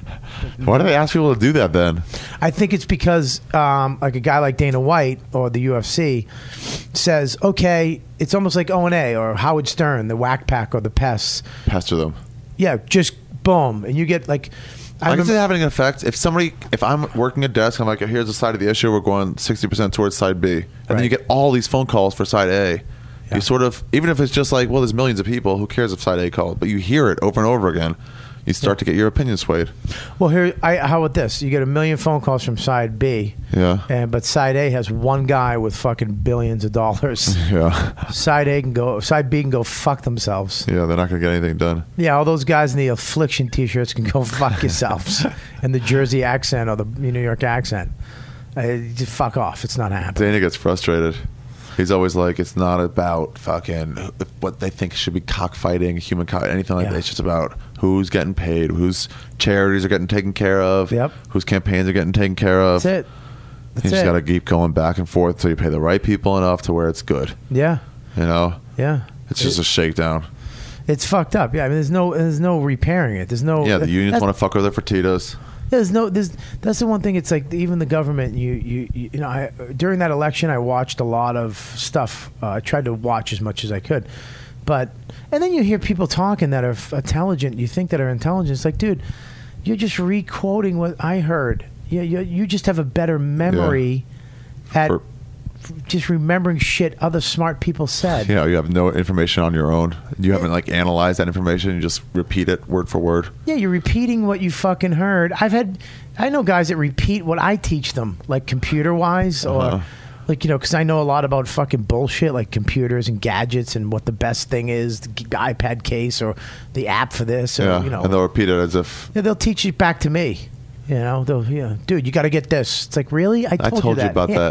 Why do they ask people to do that then? I think it's because, um, like a guy like Dana White or the U F C says, okay, it's almost like O and A or Howard Stern, the Whack Pack or the Pests. Pester them. Yeah, just boom, and you get like. I, I guess remember- it's having an effect. If somebody, if I'm working a desk, I'm like, here's the side of the issue. We're going sixty percent towards side B, and then Right. you get all these phone calls for side A. Yeah. You sort of, even if it's just like, well, there's millions of people. Who cares if side A called? But you hear it over and over again. You start to get your opinion swayed. Well, here, I, how about this? You get a million phone calls from side B, Yeah. and but side A has one guy with fucking billions of dollars. Yeah. Side A can go, side B can go fuck themselves. Yeah, they're not going to get anything done. Yeah, all those guys in the affliction T-shirts can go fuck yourselves, and the Jersey accent or the New York accent. Uh, just fuck off. It's not happening. Dana gets frustrated. He's always like, it's not about fucking what they think should be cockfighting, human cock, anything like Yeah. that. It's just about who's getting paid, whose charities are getting taken care of, Yep. whose campaigns are getting taken care of. That's it. That's You just it. got to keep going back and forth till you pay the right people enough to where it's good. Yeah, You know, yeah. it's just It- a shakedown. It's fucked up. Yeah, I mean, there's no, there's no repairing it. There's no. Yeah, the unions that's- want to fuck over their Fertitas. There's no. There's that's the one thing. It's like even the government. You you you, you know. I, during that election, I watched a lot of stuff. Uh, I tried to watch as much as I could, but and then you hear people talking that are f- intelligent. You think that are intelligent. It's like, dude, you're just re-quoting what I heard. You you, you just have a better memory at For- just remembering shit other smart people said. You know, you have no information on your own. You haven't like analyzed that information. You just repeat it word for word. Yeah, you're repeating what you fucking heard. I've had, I know guys that repeat what I teach them, like computer wise, Uh-huh. or like, you know, because I know a lot about fucking bullshit, like computers and gadgets and what the best thing is, the g- iPad case or the app for this, or, Yeah, you know. and they'll repeat it as if Yeah, they'll teach it back to me. You know, they'll, yeah, dude, you got to get this. It's like, really? I I told, told you, that. about Yeah.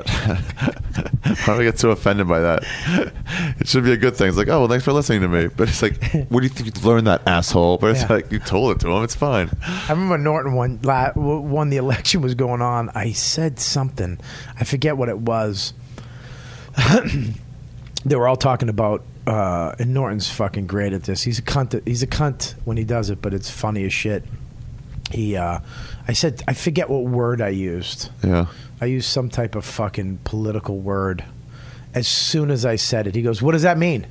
that. Why do I get so offended by that? It should be a good thing. It's like, oh, well, thanks for listening to me. But it's like, where do you think you learned that, asshole? But it's Yeah. like, you told it to him. It's fine. I remember Norton when la- when the election was going on. I said something. I forget what it was. They were all talking about, uh, and Norton's fucking great at this. He's a cunt. He's a cunt when he does it, but it's funny as shit. He, uh, I said, I forget what word I used. Yeah. I used some type of fucking political word. As soon as I said it, he goes, "What does that mean?"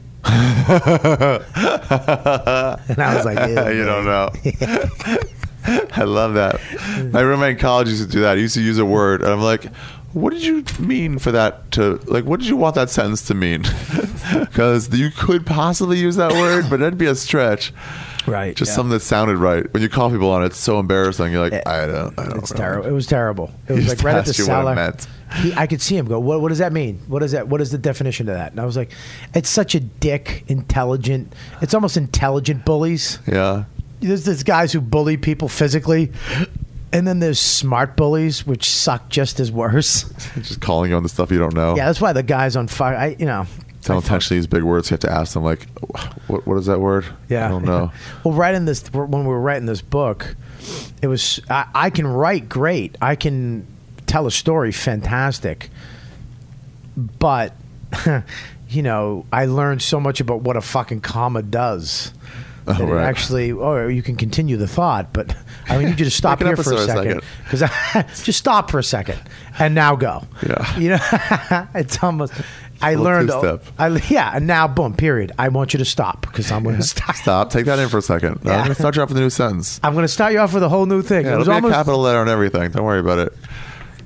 And I was like, "Yeah, You don't man." know. I love that. My roommate in college used to do that. He used to use a word, and I'm like, what did you mean for that to, like, what did you want that sentence to mean? Because you could possibly use that word, but that'd be a stretch. Right. Just yeah. something that sounded right. When you call people on it, it's so embarrassing. You're like, I don't, I don't It's know. terrible. It was terrible. It He was just like right at the asked you what it cellar. meant. He, I could see him go, what, what does that mean? What is that? What is the definition of that? And I was like, it's such a dick, intelligent. It's almost intelligent bullies. Yeah. There's these guys who bully people physically. And then there's smart bullies, which suck just as worse. Just calling you on the stuff you don't know. Yeah, that's why the guys on fire, I, you know. Don't I intentionally use big words. You have to ask them, like, what, what is that word? Yeah, I don't know. Well, writing this when we were writing this book, it was I, I can write great. I can tell a story fantastic, but you know, I learned so much about what a fucking comma does. Oh, That it right. actually, oh, you can continue the thought, but I need you to stop Take an here for a episode a second, because just stop for a second and now go. Yeah. You know, it's almost. I little learned. two-step. I, yeah, and now boom. Period. I want you to stop because I'm going to stop. Stop. Take that in for a second. Yeah. I'm going to start you off with a new sentence. I'm going to start you off with a whole new thing. Yeah, it it'll was be almost a capital letter and everything. Don't worry about it.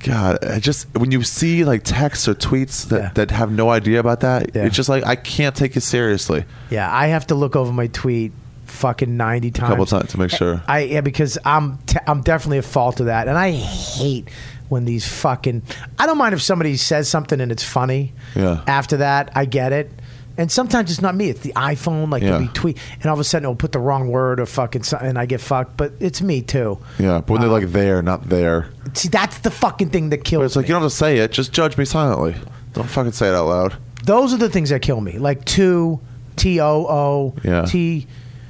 God, I just when you see like texts or tweets that, Yeah. that have no idea about that, Yeah. it's just like I can't take it seriously. Yeah, I have to look over my tweet fucking ninety A times. couple times to make sure. I yeah, because I'm t- I'm definitely at fault of that, and I hate when these fucking. I don't mind if somebody says something and it's funny. Yeah. After that, I get it, and sometimes it's not me; it's the iPhone. Like Yeah. it'll be tweet, and all of a sudden it'll put the wrong word or fucking, so- and I get fucked. But it's me too. Yeah, but when they're like there, not there. See, that's the fucking thing that kills But it's like me. you don't have to say it. Just judge me silently. Don't fucking say it out loud. Those are the things that kill me. Like two, T O O, Yeah. T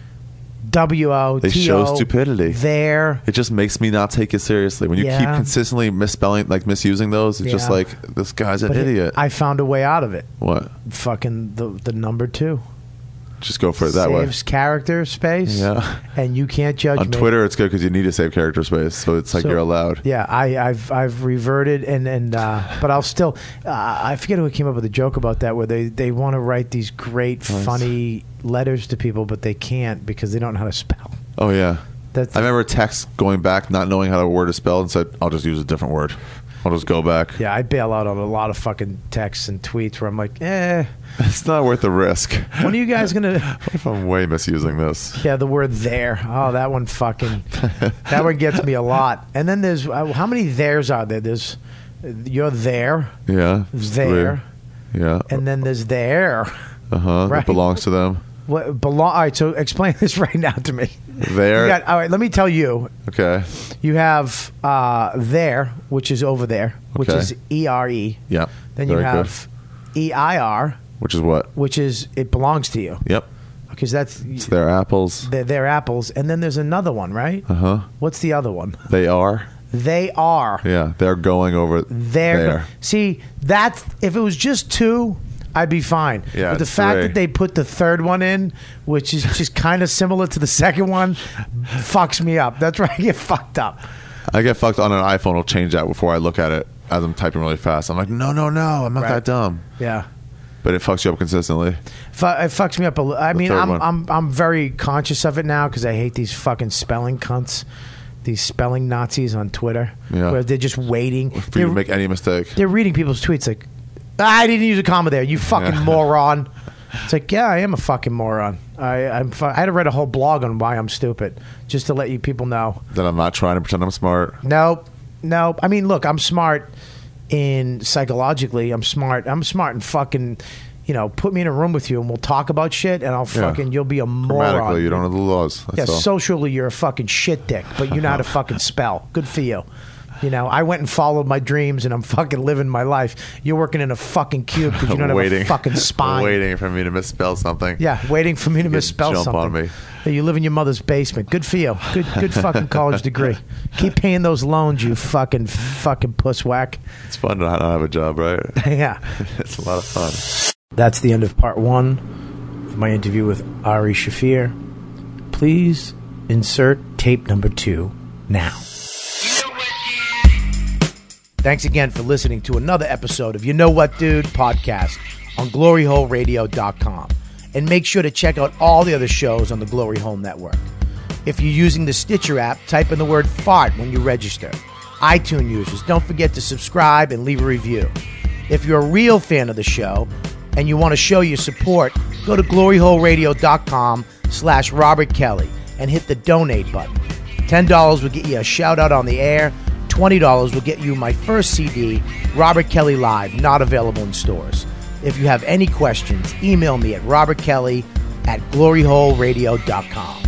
W O, They T O, show stupidity. There. It just makes me not take it seriously. When you keep Yeah. consistently misspelling, like misusing those, it's just Yeah. like this guy's an But idiot. I found a way out of it. What? Fucking the the number two. Just go for it that way. Saves character space. Yeah. And you can't judge On me. Twitter, it's good because you need to save character space, so it's like So- you're allowed. Yeah, I, I've I've reverted and and uh, but I'll still uh, I forget who came up with a joke about that where they, they want to write these great Nice. funny letters to people but they can't because they don't know how to spell. Oh yeah. That's I remember a text going back, not knowing how a word is spelled, and said, "I'll just use a different word. I'll just go back." yeah, I bail out on a lot of fucking texts and tweets where I'm like, eh, It's not worth the risk. when are you guys gonna? What if I'm way misusing this? Yeah, the word there. Oh, that one fucking. That one gets me a lot. And then there's uh, how many there's are there? There's you're there, Yeah. there, Three. Yeah. and then there's there. Uh huh. Right. It belongs to them. What belong? All right, so explain this right now to me. There. You got, all right, let me tell you. Okay. You have uh, there, which is over there, which Okay. is E R E. Yep. Then you Very good. have E I R, Which is what? which is it belongs to you. Yep. Because that's It's their apples. they're, they're apples. And then there's another one, right? Uh huh. What's the other one? They are. They are. Yeah. They're going over They're there. See, that's if it was just two, I'd be fine. Yeah, but the it's fact three. that they put the third one in, which is just kind of similar to the second one, fucks me up. That's where I get fucked up. I get fucked on an iPhone. I'll change that before I look at it as I'm typing really fast. I'm like, no, no, no. I'm not Right. that dumb. Yeah. But it fucks you up consistently. Fu- It fucks me up. A li- I mean, third I'm one. I'm I'm very conscious of it now because I hate these fucking spelling cunts, these spelling Nazis on Twitter, Yeah. where they're just waiting. For you They're, to make any mistake. they're reading people's tweets like, I didn't use a comma there. You fucking Yeah. moron. It's like, yeah, I am a fucking moron. I I'm fu- I had to write a whole blog on why I'm stupid, just to let you people know. That I'm not trying to pretend I'm smart. Nope, nope. I mean, look, I'm smart in psychologically. I'm smart. I'm smart in fucking. You know, put me in a room with you and we'll talk about shit, and I'll Yeah. fucking. You'll be a moron. Grammatically, you don't know the laws. Yeah, That's all. socially, you're a fucking shit dick, but you know how to fucking spell. Good for you. You know, I went and followed my dreams, and I'm fucking living my life. You're working in a fucking cube because you don't waiting, have a fucking spine. waiting for me to misspell something. Yeah, waiting for me to You misspell jump something. on me. Yeah, you live in your mother's basement. Good for you. Good, good fucking college degree. Keep paying those loans, you fucking fucking pusswhack. It's fun to not have a job, right? Yeah. It's a lot of fun. That's the end of part one of my interview with Ari Shafir. Please insert tape number two now. Thanks again for listening to another episode of You Know What Dude podcast on glory hole radio dot com. And make sure to check out all the other shows on the Glory Hole Network. If you're using the Stitcher app, type in the word fart when you register. iTunes users, don't forget to subscribe and leave a review. If you're a real fan of the show and you want to show your support, go to glory hole radio dot com slash Robert Kelly and hit the donate button. ten dollars will get you a shout out on the air. twenty dollars will get you my first C D, Robert Kelly Live, not available in stores. If you have any questions, email me at robert kelly at glory hole radio dot com.